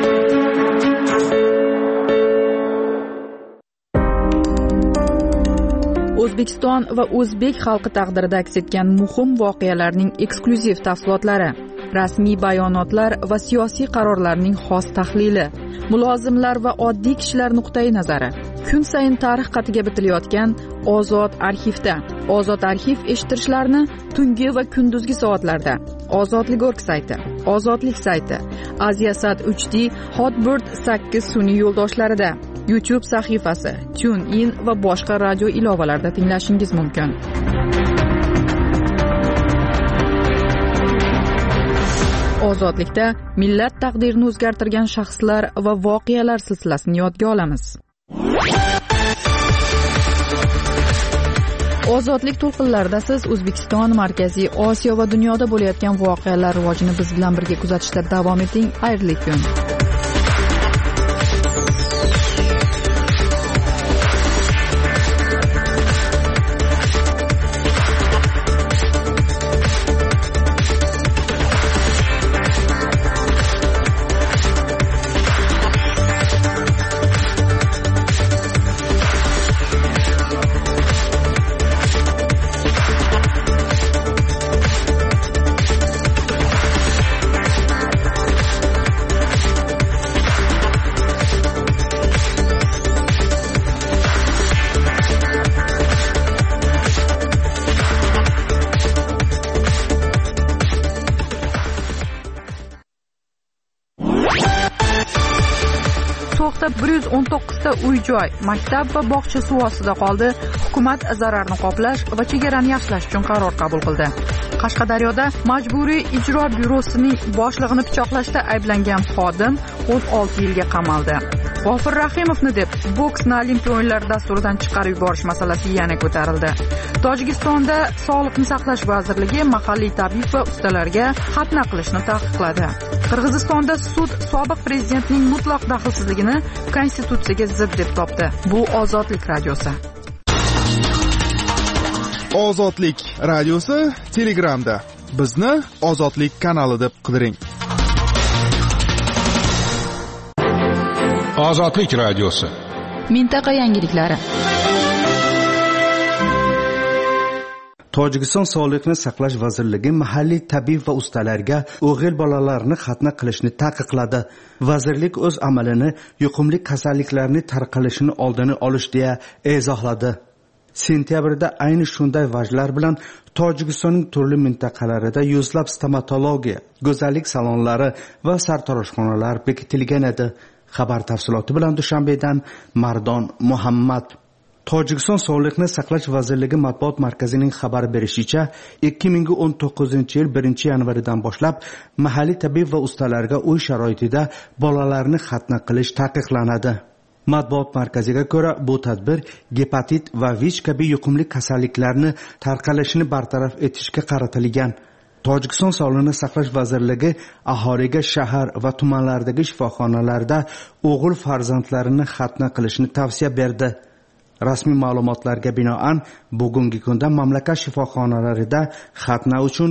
O'zbekiston va o'zbek xalqi taqdirida aks etgan muhim voqealarning eksklyuziv tafsilotlari, rasmiy bayonotlar va siyosiy qarorlarning xos tahlili, mulozimlar va oddiy kishilar nuqtai nazari. Kun sayin tarix qatiga bitilayotgan Ozod arxivda. Ozod arxiv eshittirishlarni tungi va kunduzgi soatlarda. Ozodlik.org sayti, Ozodlik sayti, Aziya Sat HD, Hotbird 8 sun'iy yo'ldoshlarida. YouTube sahifasi, TuneIn va boshqa radio ilovalarida tinglashingiz mumkin. Ozodlikda millat taqdirini o'zgartirgan shaxslar va voqealar silsilasini yodga olamiz. Ozodlik to'lqinlarida siz O'zbekiston, Markaziy Osiyo va dunyoda bo'layotgan voqealar rivojini biz bilan birga kuzatishda davom eting. Xayrli kun. So'xda 119 ta uy-joy, maktab va bog'cha suv ostida qoldi. Hukumat zararni qoplash va chegarani yaxshilash uchun qaror qabul qildi. Qashqadaryoda Majburiy ijro byurosining boshlig'ini pichoqlashda ayblangan xodim 16 yilga qamaldi. G'ofir Rahimovni deb boksni Olimpiya o'yinlari dasturidan chiqarib yuborish masalasi yana ko'tarildi. Tojikistonda Sog'liqni saqlash vazirligi mahalliy tabib va ustalarga xatna qilishni taqiqladi. Qirg'izistonda sud sobiq prezidentning mutlaq daxlsizligini konstitutsiyaga zid deb topdi. Bu Ozodlik radiosi. Ozodlik radiosi Telegramda. Bizni Ozodlik kanali deb qidiring. Ozodlik radiosi. Mintaqa yangiliklari. Tojikiston Sog'liqni saqlash vazirligi mahalliy tabib va ustalarga o'g'il bolalarni xatna qilishni taqiqladi. Vazirlik o'z amalini yuqumli kasalliklarning tarqalishini oldini olish deya izohladi. Sentyabrda ayni shunday vajlar bilan Tojikistonning turli mintaqalarida yuzlab stomatologiya, go'zallik salonlari va sartaroshxonalar bekitilgan edi. Xabar tafsiloti bilan Dushanbedan Mardon Muhammad. Tojikiston Sog'liqni saqlash vazirligi matbuot markazining xabar berishicha, 2019-yil 1-yanvaridan boshlab mahalliy tabib va ustalarga uy sharoitida bolalarni xatna qilish taqiqlanadi. Matbuot markaziga ko'ra, bu tadbir gepatit va VICH kabi yuqumli kasalliklarni tarqalishini bartaraf etishga qaratilgan. Tojikiston Sog'liqni saqlash vazirligi aholiga shahar va tumanlardagi shifoxonalarda o'g'il farzandlarini xatna qilishni tavsiya berdi. Rasmiy ma'lumotlarga binoan bugungi kunda mamlakat shifoxonalarida xatna uchun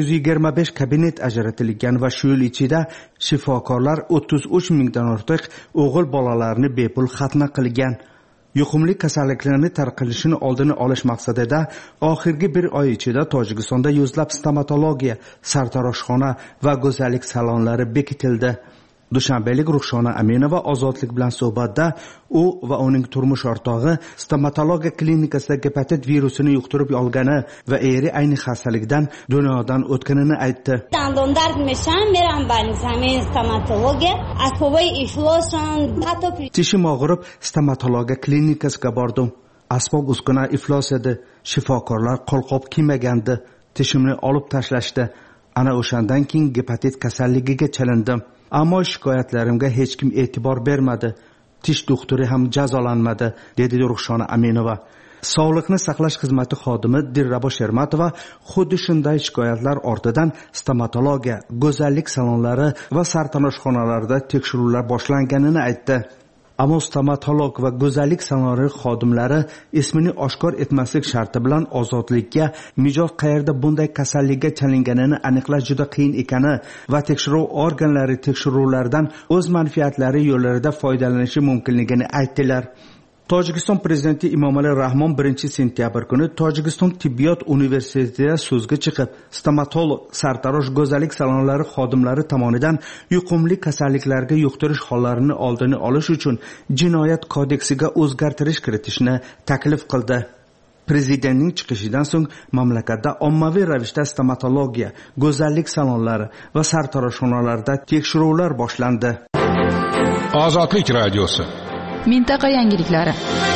425 kabinet ajratilgan va shu yil ichida shifokorlar 33 mingdan ortiq o'g'il bolalarni bepul xatna qilgan. Yuqumli kasalliklarni tarqalishini oldini olish maqsadida oxirgi bir oy ichida Tojikistonda yuzlab stomatologiya, sartaroshxona va go'zallik salonlari bekitildi. Dushanbalik Ruxshona Aminova Ozodlik bilan suhbatda u va uning turmush o'rtog'i stomatologiya klinikasida gepatit virusini yuqtirib olgani va eri ayni xastalikdan dunyodan o'tganini aytdi. دندان درد میشم میرم همین stomatologiya asboboy iflosan hatto Tishim og'rib stomatologiya klinikasiga bordim. Asbob uskuna iflos edi. Shifokorlar qo'lqop kiymagandi. Tishimni olib tashlashdi. Ana o'shandan keyin gepatit kasalligiga chalindim. Ammo shikoyatlarimga hech kim e'tibor bermadi. Tish doktori ham jazolanmadi, dedi Ruxshona Aminova. Sog'liqni saqlash xizmati xodimi Dilrabo Shermatova xuddi shunday shikoyatlar ortidan stomatologiya, go'zallik salonlari va sartaroshxonalarda tekshiruvlar boshlanganini aytdi. Ammo stomatolog va go'zallik salonlari xodimlari ismini oshkor etmaslik sharti bilan Ozodlikka mijoz qayerda bunday kasallikka chalinganini aniqlash juda qiyin ekani va tekshiruv organlari tekshiruvlardan o'z manfaatlari yo'llarida foydalanishi mumkinligini aytdilar. Tojikiston prezidenti Emomali Rahmon 1-sentyabr kuni Tojikiston tibbiyot universitetida so'zga chiqib, stomatolog, sartarosh, go'zallik salonlari xodimlari tomonidan yuqumli kasalliklarga yuqtirish hollarini oldini olish uchun jinoyat kodeksiga o'zgartirish kiritishni taklif qildi. Prezidentning chiqishidan so'ng mamlakatda ommaviy ravishda stomatologiya, go'zallik salonlari va sartaroshxonalarda tekshiruvlar boshlandi. Ozodlik radiosi. mintaqa yangiliklari.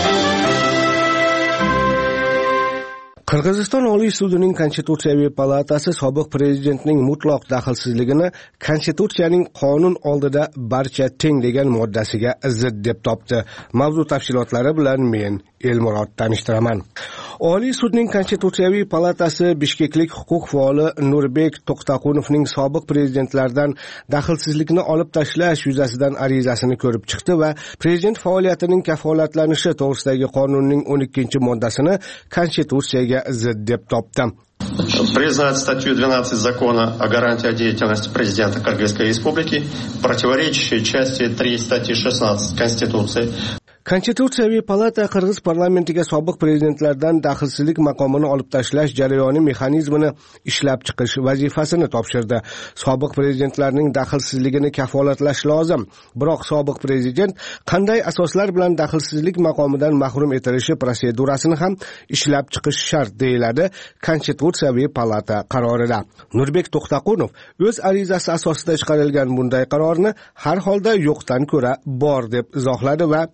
Qirg'iziston Oliy sudining Konstitutsiyaviy palatasi sobiq prezidentning mutlaq daxlsizligini Konstitutsiyaning qonun oldida barcha teng degan moddasiga zid deb topdi. Mavzu tafsilotlari bilan men Elmurod tanishtiraman. Oliy sudning Konstitutsiyaviy palatasi bishkeklik huquq faoli Nurbek To'xtaqunovning sobiq prezidentlardan daxlsizlikni olib tashlash yuzasidan arizasini ko'rib chiqdi va prezident faoliyatining kafolatlanishi to'g'risidagi qonunning 12-moddasini Konstitutsiyaga zid deb topdi. Признать статью 12 Закона о гарантии деятельности президента Кыргызской Республики, противоречащей части 3 статьи 16 Конституции. Konstitutsiyaviy palata Qirg'iz parlamentiga sobiq prezidentlardan daxlsizlik maqomini olib tashlash jarayoni mexanizmini ishlab chiqish vazifasini topshirdi. Sobiq prezidentlarning daxlsizligini kafolatlash lozim. Biroq sobiq prezident qanday asoslar bilan daxlsizlik maqomidan mahrum etilishi protsedurasini ham ishlab chiqish shart deyiladi Konstitutsiyaviy palata qarorida. Nurbek To'xtaqunov o'z arizasi asosida chiqarilgan bunday qarorni har holda yo'qdan ko'ra bor deb izohladi va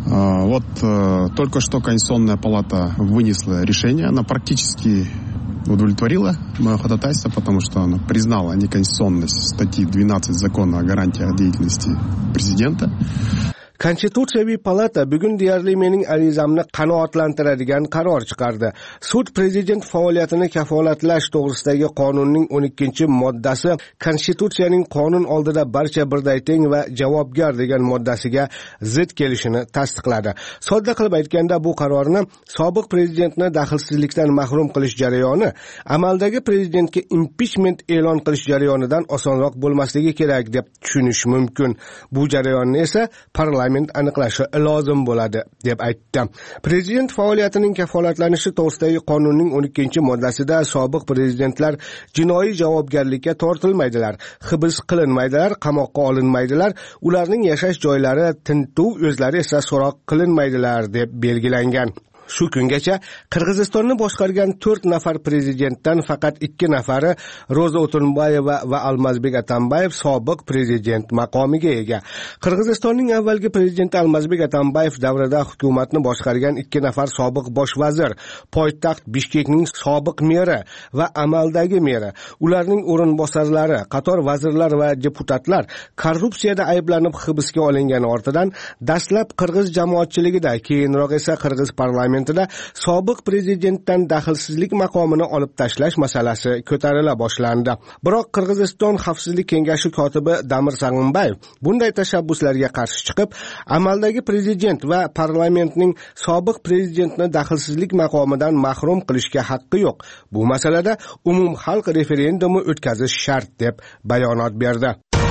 Вот только что Конституционная палата вынесла решение, она практически удовлетворила мое ходатайство, потому что она признала неконституционность статьи 12 Закона о гарантии деятельности президента. Konstitutsiyaviy palata bugun deyarli mening arizamni qanoatlantiradigan qaror chiqardi. Sud prezident faoliyatini kafolatlash to'g'risidagi qonunning 12-moddasi Konstitutsiyaning qonun oldida barcha birday teng va javobgar degan moddasiga zid kelishini tasdiqladi. Sodda qilib aytganda bu qarorni sobiq prezidentni daxlsizlikdan mahrum qilish jarayoni amaldagi prezidentga impichment e'lon qilish jarayonidan osonroq bo'lmasligi kerak deb tushunish mumkin. Bu jarayonni esa parlament aniqlashi lozim bo'ladi deb aytdi. Prezident faoliyatining kafolatlanishi to'g'risidagi qonunning 12-moddasida sobiq prezidentlar jinoiy javobgarlikka tortilmaydilar, hibs qilinmaydilar, qamoqqa olinmaydilar, ularning yashash joylari tintuv o'zlari esa so'roq qilinmaydilar deb belgilangan. Shu kungacha Qirg'izistonni boshqargan 4 nafar prezidentdan faqat 2 nafari Ro'za O'tunbayeva va Almazbek Atambayev sobiq prezident maqomiga ega. Qirg'izistonning avvalgi prezidenti Almazbek Atambayev davrida hukumatni boshqargan 2 nafar sobiq bosh vazir, poytaxt Bishkekning sobiq meri va amaldagi meri, ularning o'rinbosarlari, qator vazirlar va deputatlar korrupsiyada ayblanib hibsga olingani ortidan dastlab qirg'iz jamoatchiligida, keyinroq esa qirg'iz parlamentida sobiq prezidentdan daxlsizlik maqomini olib tashlash masalasi ko'tarila boshlandi. Biroq Qirg'iziston Xavfsizlik kengashi kotibi Damir Sag'inbayev bunday tashabbuslarga qarshi chiqib, amaldagi prezident va parlamentning sobiq prezidentni daxlsizlik maqomidan mahrum qilishga haqqi yo'q. Bu masalada umumxalq referendumi o'tkazish shart deb bayonot berdi.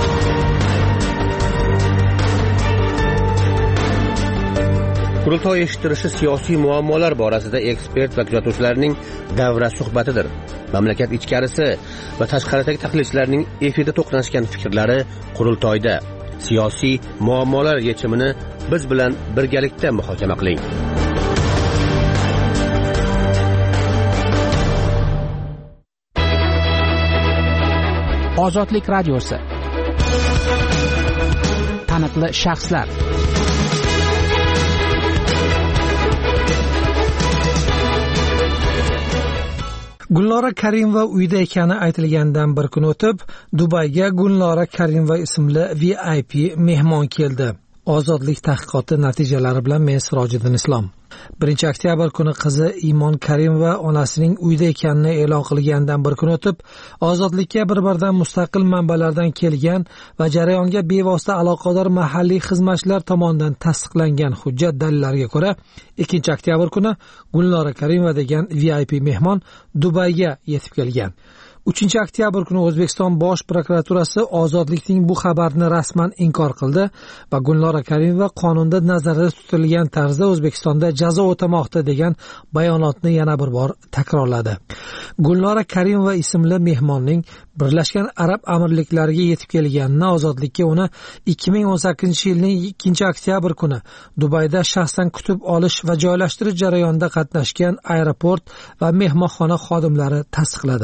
Qurultoy eshittirishi siyosiy muammolar borasida ekspert va kuzatuvchilarning davra suhbatidir. Mamlakat ichkarisi va tashqaridagi tahlilchilarning efirda to'qnashgan fikrlari qurultoyda. Siyosiy muammolar yechimini biz bilan birgalikda muhokama qiling. Ozodlik radiosi. Taniqli shaxslar. Gulnora Karimova uyda ekani aytilgandan bir kun o'tib, Dubayga Gulnora Karimova ismli VIP mehmon keldi. Ozodlik tahqiqoti natijalari bilan men Sirojiddin Islom. 1 oktyabr kuni qizi Imon Karimova onasining uyda ekanini e'lon qilgandan bir kun o'tib, ozodlikka bir-biridan mustaqil manbalardan kelgan va jarayonga bevosita aloqador mahalliy xizmatchilar tomonidan tasdiqlangan hujjat dalillariga ko'ra 2 oktyabr kuni Gulnora Karimova degan VIP mehmon Dubayga yetib kelgan. 3 oktyabr kuni O'zbekiston Bosh prokuraturasi ozodlikning bu xabarni rasman inkor qildi va Gulnora Karimova qonunda nazarda tutilgan tarzda O'zbekistonda jazo o'tamoqda degan bayonotni yana bir bor takrorladi. Gulnora Karimova ismli mehmonning Birlashgan Arab Amirliklariga yetib kelganini, ozodlikka uni 2018-yilning 2 oktyabr kuni Dubayda shaxsan kutib olish va joylashtirish jarayonida qatnashgan aeroport va mehmonxona xodimlari tasdiqladi.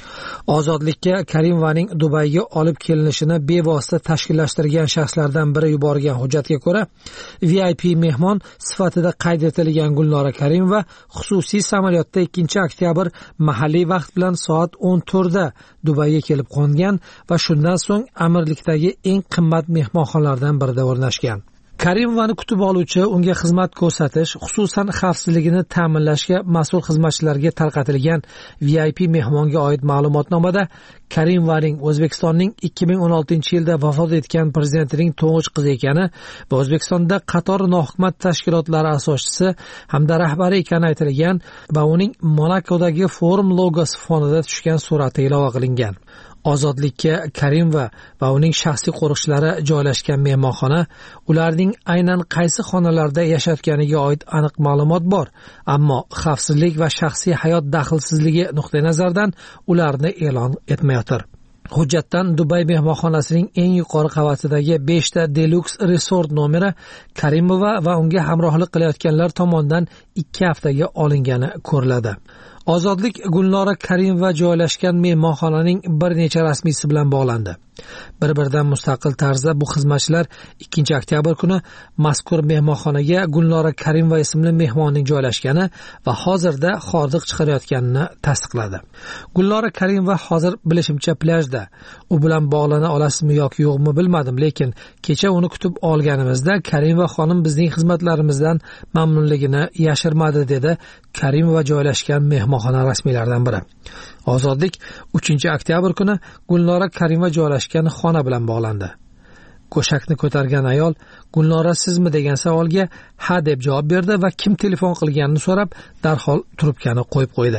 Ozodlikka Karimovaning Dubayga olib kelinishini bevosita tashkillashtirgan shaxslardan biri yuborgan hujjatga ko'ra, VIP mehmon sifatida qayd etilgan Gulnora Karimova xususiy samolyotda 2-oktyabr mahalliy vaqt bilan soat 14 da Dubayga kelib qo'ngan va shundan so'ng amirlikdagi eng qimmat mehmonxonalardan birida o'rnashgan. Karimovani kutib oluvchi, unga xizmat ko'rsatish, xususan xavfsizligini ta'minlashga mas'ul xizmatchilarga tarqatilgan VIP mehmonga oid ma'lumotnomada Karimovaning O'zbekistonning 2016-yilda vafot etgan prezidentining to'ng'ich qizi ekani va O'zbekistonda qator nohukumat tashkilotlari asoschisi hamda rahbari ekani aytilgan va uning Monakodagi forum logosi fonida tushgan surati ilova qilingan. Ozodlikka Karimova va uning shaxsiy qo'riqchilari joylashgan mehmonxona, ularning aynan qaysi xonalarda yashayotganiga oid aniq ma'lumot bor, ammo xavfsizlik va shaxsiy hayot daxlsizligi nuqtai nazaridan ularni e'lon etmayotir. Hujjatdan Dubay mehmonxonasining eng yuqori qavatidagi 5 ta Deluxe Resort nomeri Karimova va unga hamrohlik qilayotganlar tomonidan 2 haftaga olingani ko'riladi. Ozodlik Gulnora Karimova joylashgan mehmonxonaning bir necha rasmiysi bilan bog'landi. Bir-biridan mustaqil tarzda bu xizmatchilar 2-oktyabr kuni mazkur mehmonxonaga Gulnora Karimova ismli mehmonning joylashgani va hozirda hordiq chiqarayotganini tasdiqladi. Gulnora Karimova hozir bilishimcha plyajda. U bilan bog'lana olasizmi yoki yo'qmi bilmadim, lekin kecha uni kutib olganimizda Karimova xonim bizning xizmatlarimizdan mamnunligini yashirmadi, dedi Karimova joylashgan mehmonxona rasmiylaridan biri. Ozodlik 3-oktyabr kuni Gulnora Karimova joylashgan xona bilan bog'landi. Go'shakni ko'targan ayol Gulnora sizmi degan savolga ha deb javob berdi va kim telefon qilganini so'rab darhol trubkani qo'yib qo'ydi.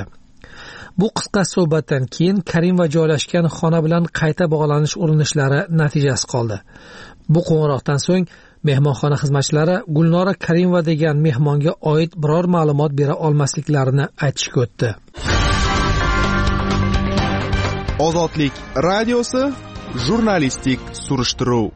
Bu qisqa suhbatdan keyin Karimova joylashgan xona bilan qayta bog'lanish urinishlari natijasiz qoldi. Bu qo'ng'iroqdan so'ng mehmonxona xizmatchilari Gulnora Karimova degan mehmonga oid biror ma'lumot bera olmasliklarini aytishga o'tdi. Ozodlik radiosi jurnalistik surishtiruv.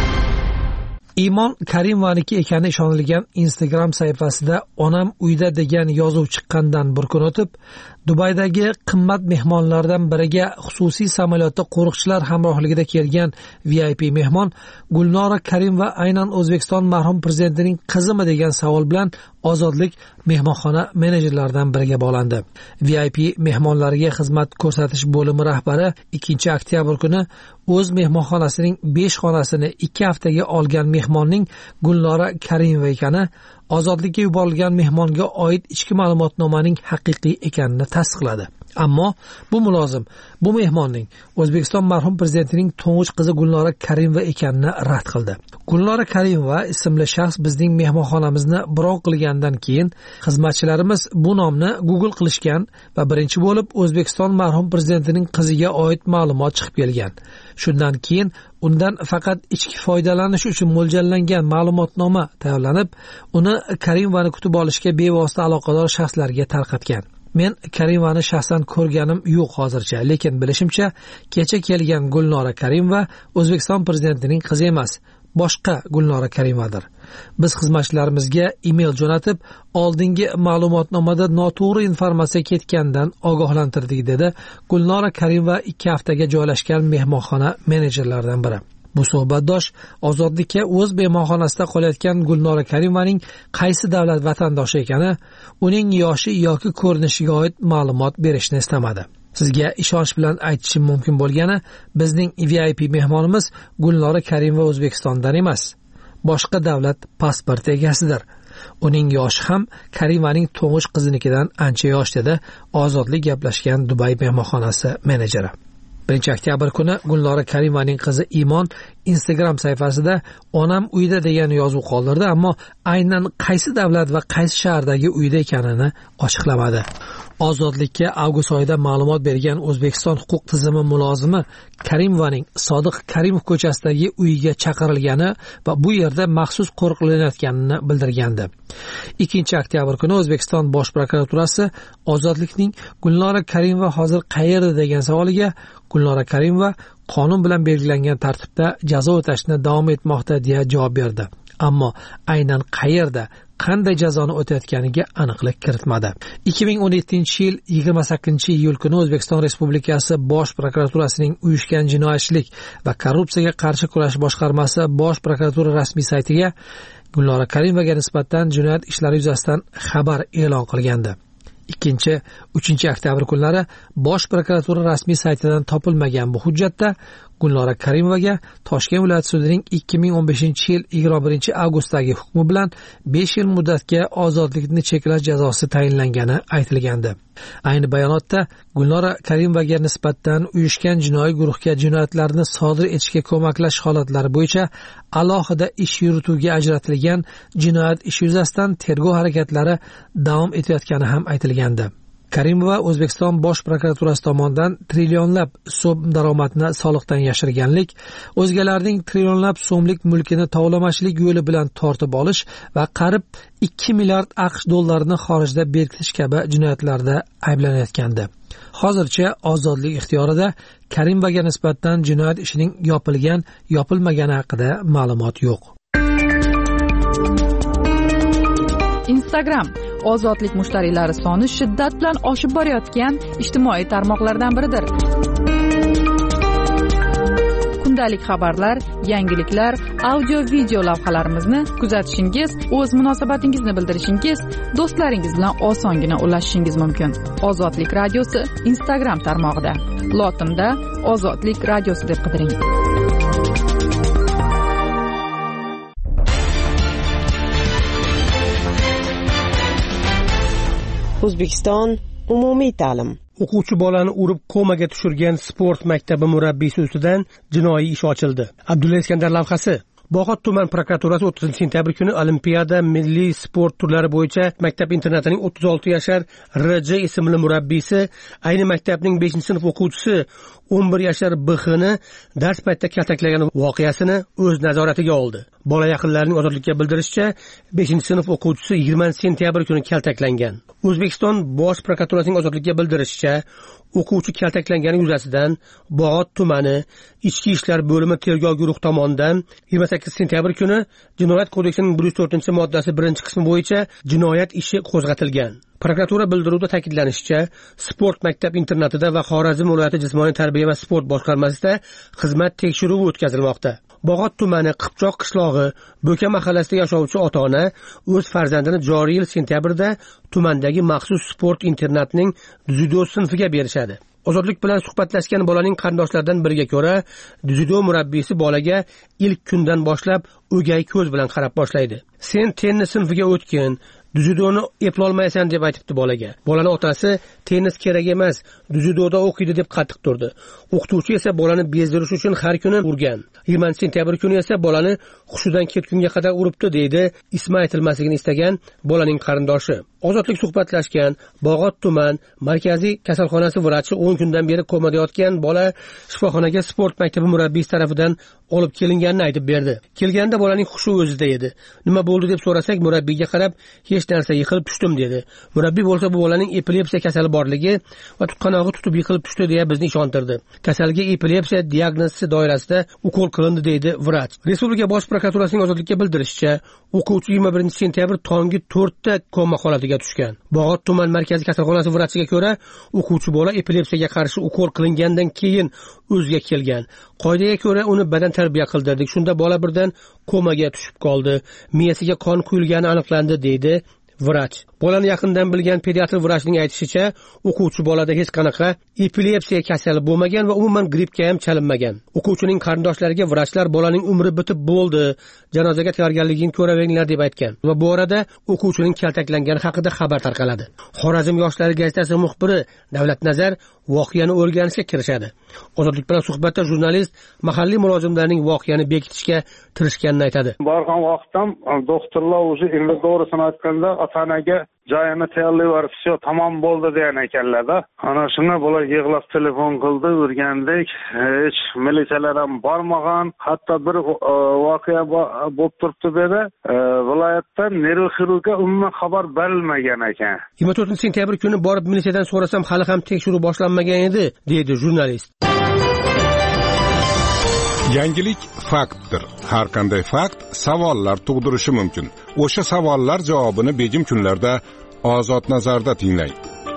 Imon Karimovaniki ekani ishonilgan Instagram sahifasida onam uyda degan yozuv chiqqandan bir kun o'tib, Dubaydagi qimmat mehmonlardan biriga xususiy samolyotda qo'riqchilar hamrohligida kelgan VIP mehmon Gulnora Karimova aynan O'zbekiston marhum prezidentining qizimi degan savol bilan Ozodlik mehmonxona menejerlaridan biriga bog'landi. VIP mehmonlariga xizmat ko'rsatish bo'limi rahbari 2-oktyabr kuni o'z mehmonxonasining 5 xonasini 2 haftaga olgan mehmonning Gulnora Karimova ekani, Ozodlikka yuborilgan mehmonga oid ichki ma'lumotnomaning haqiqiy ekanini tasdiqladi. Ammo bu mulozim bu mehmonning O'zbekiston marhum prezidentining to'ng'ich qizi Gulnora Karimova ekanini rad qildi. Gulnora Karimova ismli shaxs bizning mehmonxonamizni bron qilgandan keyin xizmatchilarimiz bu nomni Google qilishgan va birinchi bo'lib O'zbekiston marhum prezidentining qiziga oid ma'lumot chiqib kelgan. Shundan keyin undan faqat ichki foydalanish uchun mo'ljallangan ma'lumotnoma tayyorlanib, uni Karimovani kutib olishga bevosita aloqador shaxslarga tarqatgan. Men Karimovani shaxsan ko'rganim yo'q hozircha, lekin bilishimcha kecha kelgan Gulnora Karimova O'zbekiston prezidentining qizi emas, boshqa Gulnora Karimovadir. Biz xizmatchilarimizga email jo'natib, oldingi ma'lumotnomada noto'g'ri informatsiya ketgandan ogohlantirdik, dedi Gulnora Karimova 2 haftaga joylashgan mehmonxona menejerlaridan biri. Bu suhbatdosh Ozodlikka o'z mehmonxonasida qolayotgan Gulnora Karimovaning qaysi davlat vatandoshi ekani, uning yoshi yoki ko'rinishiga oid ma'lumot berishni istamadi. Sizga ishonch bilan aytishim mumkin bo'lgani, bizning VIP mehmonimiz Gulnora Karimova O'zbekistondan emas, boshqa davlat pasporti egasidir. Uning yoshi ham Karimovaning to'ng'ich qizinikidan ancha yosh, dedi Ozodlik gaplashgan Dubay mehmonxonasi menejeri. 1-oktyabr kuni Gulnora Karimovaning qizi Imon Instagram sahifasida onam uyda degan yozuv qoldirdi, ammo aynan qaysi davlat va qaysi shahardagi uyda ekanini ochiqlamadi. Ozodlikka avgust oyida ma'lumot bergan O'zbekiston huquq tizimi mulozimi Karimovaning Sodiq Karimov ko'chasidagi uyiga chaqirilgani va bu yerda maxsus qo'riqlanayotganini bildirgandi. 2-oktyabr kuni O'zbekiston Bosh prokuraturasi Ozodlikning Gulnora Karimova hozir qayerda degan savoliga Gulnora Karimova qonun bilan belgilangan tartibda jazo o'tashni davom etmoqda deya javob berdi. ammo aynan qayerda qanday jazoni o'tayotganiga aniqlik kiritmadi. 2017-yil 28-iyul kuni O'zbekiston Respublikasi Bosh prokuraturasining uyushgan jinoyatchilik va korrupsiyaga qarshi kurash boshqarmasi Bosh prokuratura rasmiy saytiga Gulnora Karimovaga nisbatan jinoyat ishlari yuzasidan xabar e'lon qilgandi. 2-3 oktyabr kunlari Bosh prokuratura rasmiy saytidan topilmagan bu hujjatda Gulnora Karimovaga Toshkent viloyat sudining 2015-yil 21-avgustdagi hukmi bilan 5 yil muddatga ozodlikni cheklash jazosi tayinlangani aytilgandi. Ayni bayonotda Gulnora Karimovaga nisbatan uyushgan jinoiy guruhga jinoyatlarni sodir etishga ko'maklash holatlari bo'yicha alohida ish yurituvga ajratilgan jinoyat ishi yuzasidan tergov harakatlari davom etayotgani ham aytilgandi. Karimova O'zbekiston Bosh prokuraturasi tomonidan trillionlab so'm daromadni soliqdan yashirganlik, o'zgalarning trillionlab so'mlik mulkini tovlamachilik yo'li bilan tortib olish va qarib 2 milliard AQSh dollarini xorijda berkitish kabi jinoyatlarda ayblanayotgandi. Hozircha ozodlik ixtiyorida Karimovaga nisbatan jinoyat ishining yopilmagani haqida ma'lumot yo'q. Instagram ozodlik mushtariylari soni shiddat bilan oshib borayotgan ijtimoiy tarmoqlardan biridir. Kundalik xabarlar, yangiliklar, audio-video lavhalarimizni kuzatishingiz, o'z munosabatingizni bildirishingiz, do'stlaringiz bilan osongina ulashishingiz mumkin. Ozodlik radiosi Instagram tarmog'ida. Lotinda Ozodlik radiosi deb qidiring. O'zbekiston umumiy ta'lim. O'quvchi bolani urib komaga tushirgan sport maktabi murabbiysi ustidan jinoiy ish ochildi. Abdulla Iskandar lavhasi. Bog'ot tuman prokuraturasi 30-sentyabr kuni Olimpiada milliy sport turlari bo'yicha maktab internatining 36 yashar RJ ismli murabbiysi, ayni maktabning 5-sinf o'quvchisi 11 yashar BXni dars paytida kaltaklagan voqeasini o'z nazoratiga oldi. Bola yaqinlarining ozodlikka bildirishicha, 5-sinf o'quvchisi 20-sentyabr kuni kaltaklangan. O'zbekiston Bosh prokuraturasining ozodlikka bildirishicha, o'quvchi kaltaklangani yuzasidan Bog'ot tumani Ichki ishlar bo'limi tergov guruhi tomonidan 28-sentyabr kuni Jinoyat kodeksining 104-moddasi 1-qismi bo'yicha jinoyat ishi qo'zg'atilgan. Prokuratura bildiruvida ta'kidlanishicha, sport maktab internatida va Xorazm viloyati jismoniy tarbiya va sport boshqarmasida xizmat tekshiruvi o'tkazilmoqda. Bog'ot tumani Qipchoq qishlog'i Bo'ka mahallasida yashovchi ota-ona o'z farzandini joriy yil sentyabrda tumandagi maxsus sport internatining dzyudo sinfiga berishadi. Ozodlik bilan suhbatlashgan bolaning qarindoshlaridan biriga ko'ra, dzyudo murabbiysi bolaga ilk kundan boshlab o'gay ko'z bilan qarab boshlaydi. Sen tennis sinfiga o'tgin, dzyudoni eplolmaysan deb aytibdi bolaga. Bolaning otasi tennis kerak emas, dzyudoda o'qiydi deb qattiq turdi. O'qituvchi esa bolani bezdirish uchun har kuni urgan. 20-sentyabr kuni esa bolani hushidan ketgunga qadar uribdi, deydi ismi aytilmasligini istagan bolaning qarindoshi. Ozodlik suhbatlashgan Bog'ot tuman markaziy kasalxonasi vrachi 10 kundan beri komada yotgan bola shifoxonaga sport maktabi murabbiysi tarafidan olib kelinganini aytib berdi. Kelganda bolaning hushi o'zida edi. Nima bo'ldi deb so'rasak, murabbiyga qarab, hech narsa, yiqilib tushdim dedi. Murabbiy bo'lsa bu bolaning epilepsiya kasali borligi va tutqanog'i tutib yiqilib tushdi deya bizni ishontirdi. Kasalga epilepsiya diagnozi doirasida ukol qilindi, deydi vrach. Respublika Bosh prokuraturasining ozodlikka bildirishicha, o'quvchi 21-sentyabr tongi 4 ta koma holatiga tushgan. Bog'ot tuman markaziy kasalxonasi vrachiga ko'ra, o'quvchi bola epilepsiyaga qarshi ukol qilingandan keyin o'ziga kelgan. Qoidaga ko'ra uni badan tarbiya qildirdik. Shunda bola birdan komaga tushib qoldi. Miyasiga qon quyilgani aniqlandi, deydi vrach. Bolani yaqindan bilgan pediatr vrachning aytishicha, o'quvchi bolada hech qanaqa epilepsiya kasali bo'lmagan va umuman grippga ham chalinmagan. O'quvchining qarindoshlariga vrachlar bolaning umri bitib bo'ldi, janozaga tayyorgarligini ko'raveringlar deb aytgan. Va bu orada o'quvchining kaltaklangani haqida xabar tarqaladi. Xorazm yoshlari gazetasi muxbiri Davlat Nazar voqeani o'rganishga kirishadi. Ozodlik bilan suhbatda jurnalist mahalliy mulozimlarning voqeani bekitishga tirishganini aytadi. Borgan vaqtda doktorlar o'zi endi to'g'risini aytganda ota-onaga joyini tayyorlayverib, "Все, tamom bo'ldi" degan ekanlar-da. Ana shunga bular yig'lab telefon qildi, o'rgandik. Hech militsiyalar ham bormagan. Hatto bir voqea bo'lib turibdi dedi. Viloyatdan neyroxirurgga umuman xabar berilmagan ekan. 24-sentyabr kuni borib militsiyadan so'rasam, hali ham tekshiruv boshlanmagan edi, deydi jurnalist. Yangilik faktdir. Har qanday fakt savollar tug'dirishi mumkin. O'sha savollar javobini begim kunlarda Ozod nazarda tinglang.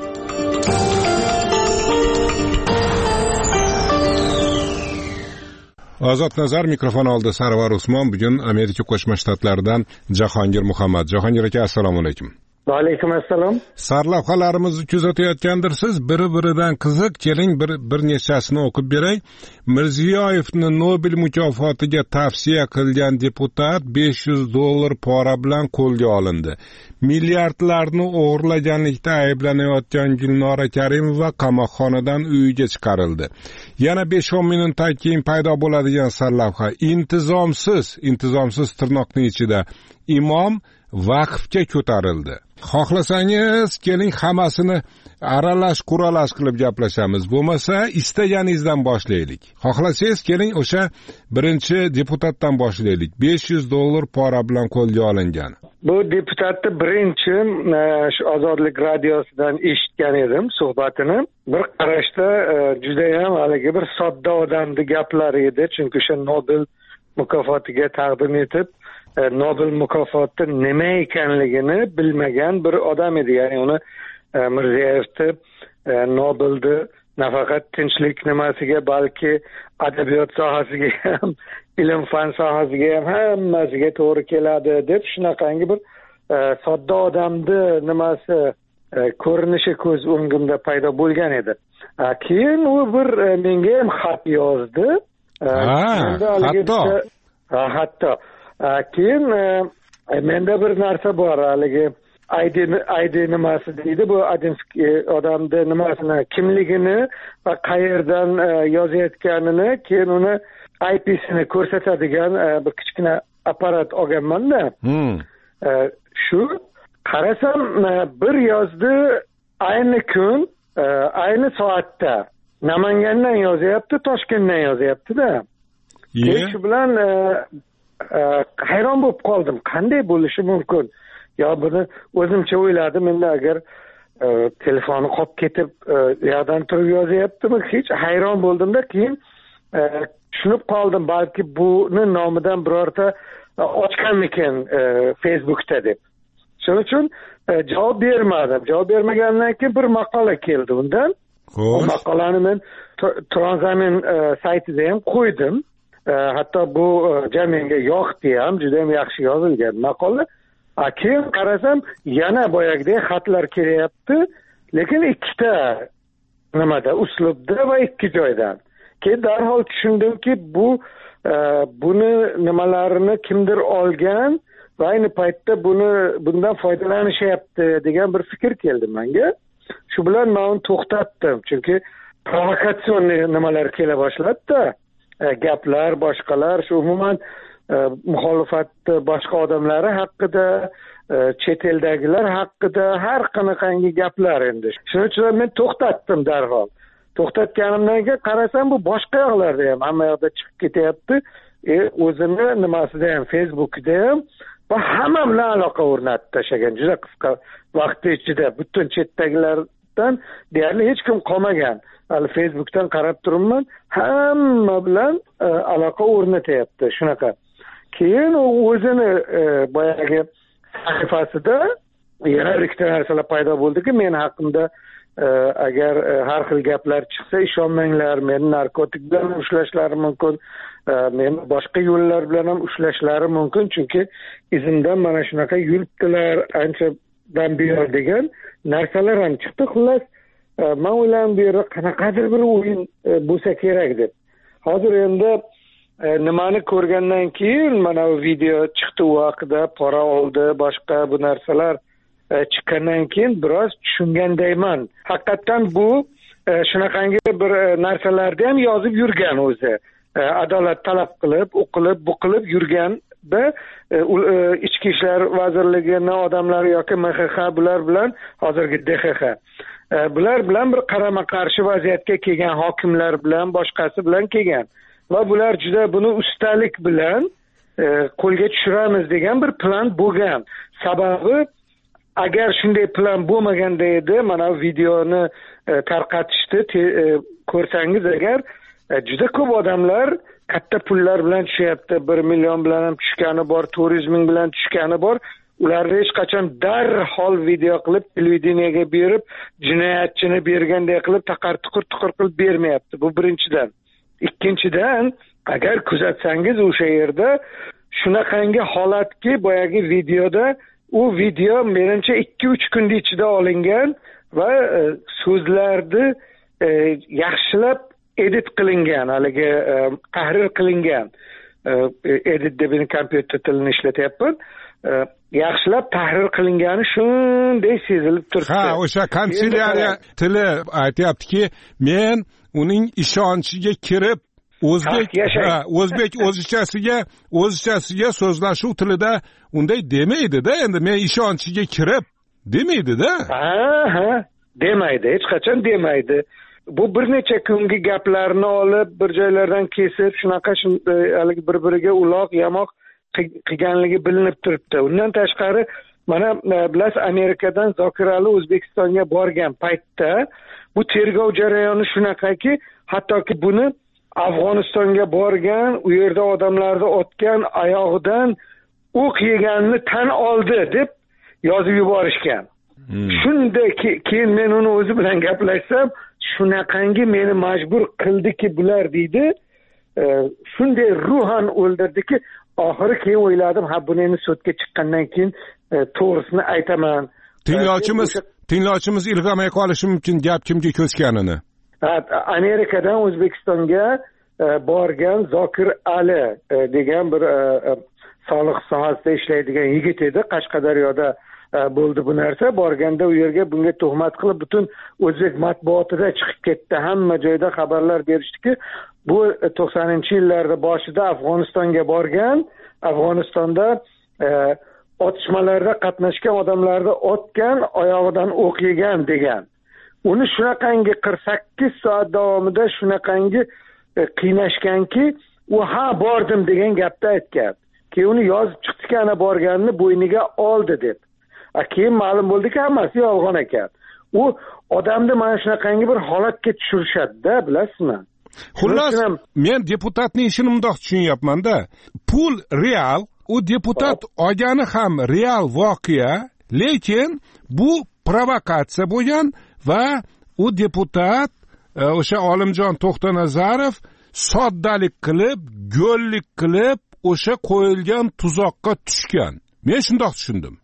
Ozod nazar mikrofon oldi Sarvar Usmon. Bugun Amerika Qo'shma Shtatlaridan Jahongir Muhammad. Jahongir aka, assalomu alaykum. Va alaykum assalom. Sarlavhalarimizni kuzatayotgandirsiz. Biri-biridan qiziq. Keling bir nechasini o'qib beray. Mirziyoyevni Nobel mukofotiga tavsiya qilgan deputat $500 pora bilan qo'lga olindi. Milliardlarni o'g'irlaganlikda ayblanayotgan Gulnora Karimova qamoqxonadan uyiga chiqarildi. Yana 5-10 minutdan keyin paydo bo'ladigan sarlavha intizomsiz tirnoqning ichida imom vaqfga ko'tarildi. Xohlasangiz keling hammasini aralash-quralash qilib gaplashamiz. Bo'lmasa istaganingizdan boshlaylik. Xohlasangiz keling o'sha birinchi deputatdan boshlaylik. $500 pora bilan qo'lga olingan. Bu deputatni birinchi shu Ozodlik radiosidan eshitgan edim suhbatini. Bir qarashda juda ham haligi bir sodda odamning gaplari edi, chunki o'sha Nobel mukofotiga taqdim etib Nobel mukofoti nima ekanligini bilmagan bir odam edi. Ya'ni uni Mirziyoyevni Nobelni nafaqat tinchlik nimasiga, balki adabiyot sohasiga ham, ilm-fan sohasiga ham hammasiga to'g'ri keladi deb shunaqangi bir sodda odamni nimasi ko'rinishi ko'z o'ngimda paydo bo'lgan edi. Keyin u bir menga ham xat yozdi. Hatto keyin menda bir narsa bor, haligi ID nimasi deydi, bu odamni nimasini, kimligini va qayerdan yozayotganini, keyin uni IP'sini ko'rsatadigan bir kichkina apparat olganman-da. Shu qarasam bir yozdi, ayni kun, ayni soatda Namangandan yozyapti, Toshkentdan yozyapti-da. Shu bilan hayron bo'lib qoldim. Qanday bo'lishi mumkin? Yo buni o'zimcha o'yladim, endi agar telefoni qolib ketib yoqdan turib yozyaptimi, hech hayron bo'ldimda, keyin tushunib qoldim, balki buni nomidan birorta ochganmikan Facebookda deb. Shuning uchun javob bermadim. Javob bermagandan keyin bir maqola keldi undan. O maqolani men Transamin saytida ham qo'ydim. Hatto bu menga yoqdi ham, juda ham yaxshi yozilgan maqola. Keyin qarasam yana boyagidek xatlar kelyapti, lekin ikkita nimada, uslubda va ikki joydan. Keyin darhol tushundimki buni nimalarini kimdir olgan va ayni paytda bundan foydalanishyapti degan bir fikr keldi menga. Shu bilan men uni to'xtatdim, chunki provokatsion nimalar kela boshladi-da. Gaplar, boshqalar, shu umuman muxolifatni boshqa odamlari haqida, chet eldagilar haqida har qanaqangi gaplar endi. Shuning uchun men to'xtatdim darhol. To'xtatganimdan keyin qarasam bu boshqa yoqlarda ham hamma yoqda chiqib ketyapti. O'zini nimasida ham, Facebook'da ham va hamma bilan aloqa o'rnatib tashlagan. Juda qisqa vaqt ichida butun chetdagilardan deyarli hech kim qolmagan. Hali Facebook'dan qarab turibman, hamma bilan aloqa o'rnatyapti shunaqa. Keyin u o'zini boyagi sahifasida yana ikkita narsalar paydo bo'ldiki, men haqimda agar har xil gaplar chiqsa ishonmanglar, meni narkotik bilan ushlashlari mumkin, meni boshqa yo'llar bilan ham ushlashlari mumkin, chunki izimdan mana shunaqa yuribdilar anchadan buyon degan narsalar ham chiqdi. Xullas men o'yladim, bu yerda qanaqadir bir o'yin bo'lsa kerak deb. Hozir endi nimani ko'rgandan keyin mana bu video chiqdi, u haqida pora oldi, boshqa bu narsalar chiqqandan keyin biroz tushungandayman. Haqiqatan bu shunaqangi bir narsalarni ham yozib yurgan o'zi. Adolat talab qilib, o'qilib, buqilib yurganda ichki ishlar vazirligining odamlari yoki MXX bular bilan, hozirgi DXX bular bilan bir qarama-qarshi vaziyatga kelgan, hokimlar bilan, boshqasi bilan kelgan. Va bular juda buni ustalik bilan qo'lga tushiramiz degan bir plan bo'lgan. Sababi agar shunday plan bo'lmaganda edi, mana videoni tarqatishdi, ko'rsangiz agar juda ko'p odamlar katta pullar bilan tushyapti, 1 million bilan ham tushgani bor, 400 ming bilan tushgani bor. Ularni hech qachon darhol video qilib televideniyaga berib, jinoyatchini berganday qilib taqar-tuqur qilib bermayapti. Bu birinchidan. Ikkinchidan, agar kuzatsangiz o'sha yerda shunaqangi holatki, boyagi videoda u video menimcha 2-3 kun ichida olingan va so'zlarni yaxshilab edit qilingan, haligi tahrir qilingan. Edit deb kompyuter tilini ishlatyapman. Yaxshilab tahrir qilingani shunday sezilib turibdi. Ha, o'sha kanselyariya tili aytayaptiki, men uning ishonchiga kirib o'zbek o'zchasiga so'zlashuv tilida unday demaydi-da, endi men ishonchiga kirib demaydi-da. Ha, demaydi, hech qachon demaydi. Bu bir necha kungi gaplarni olib, bir joylardan kesib, shunaqa haligi bir-biriga uloq, yamoq qilganligi bilinib turibdi. Undan tashqari, mana bilasiz, Amerikadan Zokir Ali O'zbekistonga borgan paytda bu tergov jarayoni shunaqaki, hattoki buni Afg'onistonga borgan, u yerda odamlarni otgan, oyog'idan o'q yeganini tan oldi deb yozib yuborishgan. Shunday keyin men uni o'zi bilan gaplashsam, shunaqangi meni majbur qildiki bular deydi. Shunday ruhan o'ldirdiki, oxiri keyin o'yladim, ha buni endi sudga chiqqandan keyin to'g'risini aytaman. Tinglovchimiz ilg'amay qolishi mumkin gap kimga ko'chganini. Amerikadan O'zbekistonga borgan Zokir Ali degan bir soliq sohasida ishlaydigan yigit edi. Qashqadaryoda bo'ldi bu narsa. Borganda u yerga bunga tuhmat qilib butun o'zbek matbuotida chiqib ketdi. Hamma joyda xabarlar berishdiki, bu 90-yillarda boshida Afg'onistonga borgan, Afg'onistonda otishmalarda qatnashgan odamlarni otgan, oyog'idan o'q yegan degan. Uni shunaqangi 48 soat davomida shunaqangi qiynashganki, u ha bordim degan gapni aytgan. Keyin uni yozib chiqdiki, ana borganini bo'yniga oldi deb. Keyin ma'lum bo'ldiki, hammasi yolg'on ekan. U odamni mana shunaqangi bir holatga tushirishadi-da, bilasizmi? Xullas, men deputatning ishini bundoq tushunyapman-da. Pul real, u deputat olgani ham real voqea, lekin bu provokatsiya bo'lgan va u deputat o'sha Olimjon To'xtanazarov soddalik qilib, go'llik qilib, o'sha qo'yilgan tuzoqqa tushgan. Men shundoq tushundim.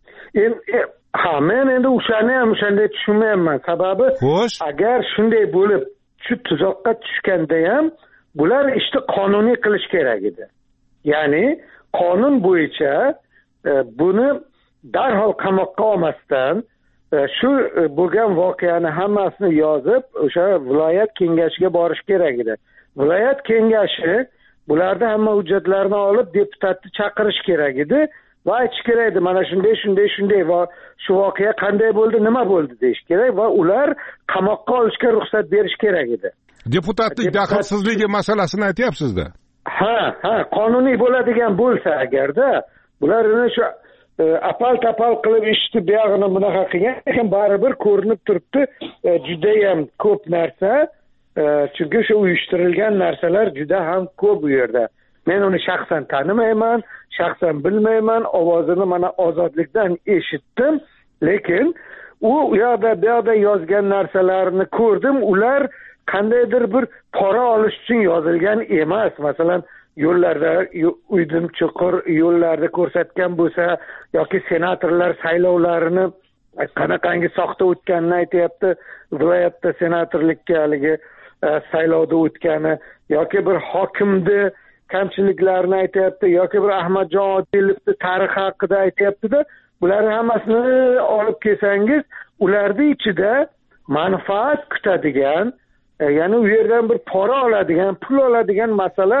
Men endi o'shani ham o'shanday tushunmayapman. Sababi, agar shunday bo'lib, shu tuzoqqa tushganda ham bular ishni qonuniy qilish kerak edi. Ya'ni qonun bo'yicha buni darhol qamoqqa olmasdan shu bo'lgan voqeani hammasini yozib, o'sha viloyat kengashiga borish kerak edi. Viloyat kengashi bularda hamma hujjatlarni olib deputatni chaqirish kerak edi va aytish kerak edi, mana shunday va shu voqea qanday bo'ldi, nima bo'ldi deyish kerak va ular qamoqqa olishga ruxsat berish kerak edi. Deputatlik daxlsizligi masalasini aytyapsiz-da. Ha, qonuniy bo'ladigan bo'lsa agarda, bular shu apal-tapal qilib ishni buyog'ini bunaqa qilgan, lekin baribir ko'rinib turibdi, juda ham ko'p narsa, chunki o'sha uyushtirilgan narsalar juda ham ko'p u yerda. Men uni shaxsan tanimayman, shaxsan bilmayman, ovozini mana Ozodlikdan eshitdim, lekin u yoqda yozgan narsalarni ko'rdim, ular qandaydir bir pora olish uchun yozilgan emas. Masalan, yo'llarda uydim chuqur yo'llarni ko'rsatgan bo'lsa yoki senatorlar saylovlarini qanaqangi soxta o'tganini aytayapti, viloyatda senatorlikka haligi saylovda o'tgani yoki bir hokimni kamchiliklarini aytayapti yoki bir Ahmadjon Odilovning tarixi haqida aytayapti-da, bularni hammasini olib kelsangiz, ularning ichida manfaat kutadigan, ya'ni u yerdan bir pora oladigan, pul oladigan masala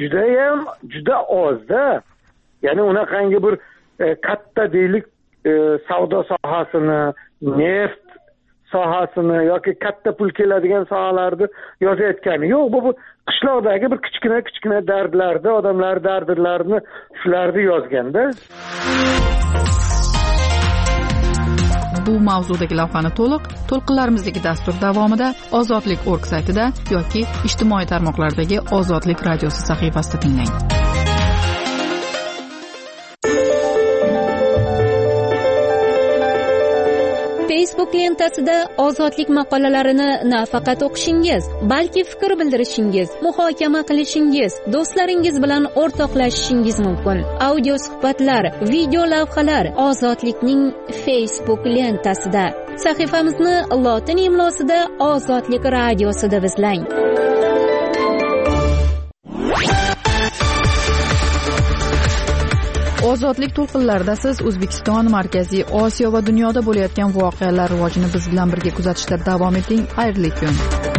juda ozda. Ya'ni unaqangi bir katta deylik savdo sohasini, neft sohasini yoki katta pul keladigan sohalarni yozayotgani yo'q. Bu qishloqdagi bir kichkina dardlarni, odamlar dardlarini shularni yozganda. bu mavzudagi lavhani to'lqinlarimizdagi dastur davomida ozodlik.org saytida yoki ijtimoiy tarmoqlardagi Ozodlik radiosi sahifasida tinglang. Facebook lentasida ozodlik maqolalarini nafaqat o'qishingiz, balki fikr bildirishingiz, muhokama qilishingiz, do'stlaringiz bilan o'rtoqlashishingiz mumkin. Audio suhbatlar, video lavhalar Ozodlikning Facebook lentasida. Sahifamizni lotin imlosida Ozodlik radiosi deb izlang. Ozodlik to'lqinlarida siz O'zbekiston, Markaziy Osiyo va dunyoda bo'layotgan voqealar rivojini biz bilan birga kuzatishda davom eting. Xayrli kun.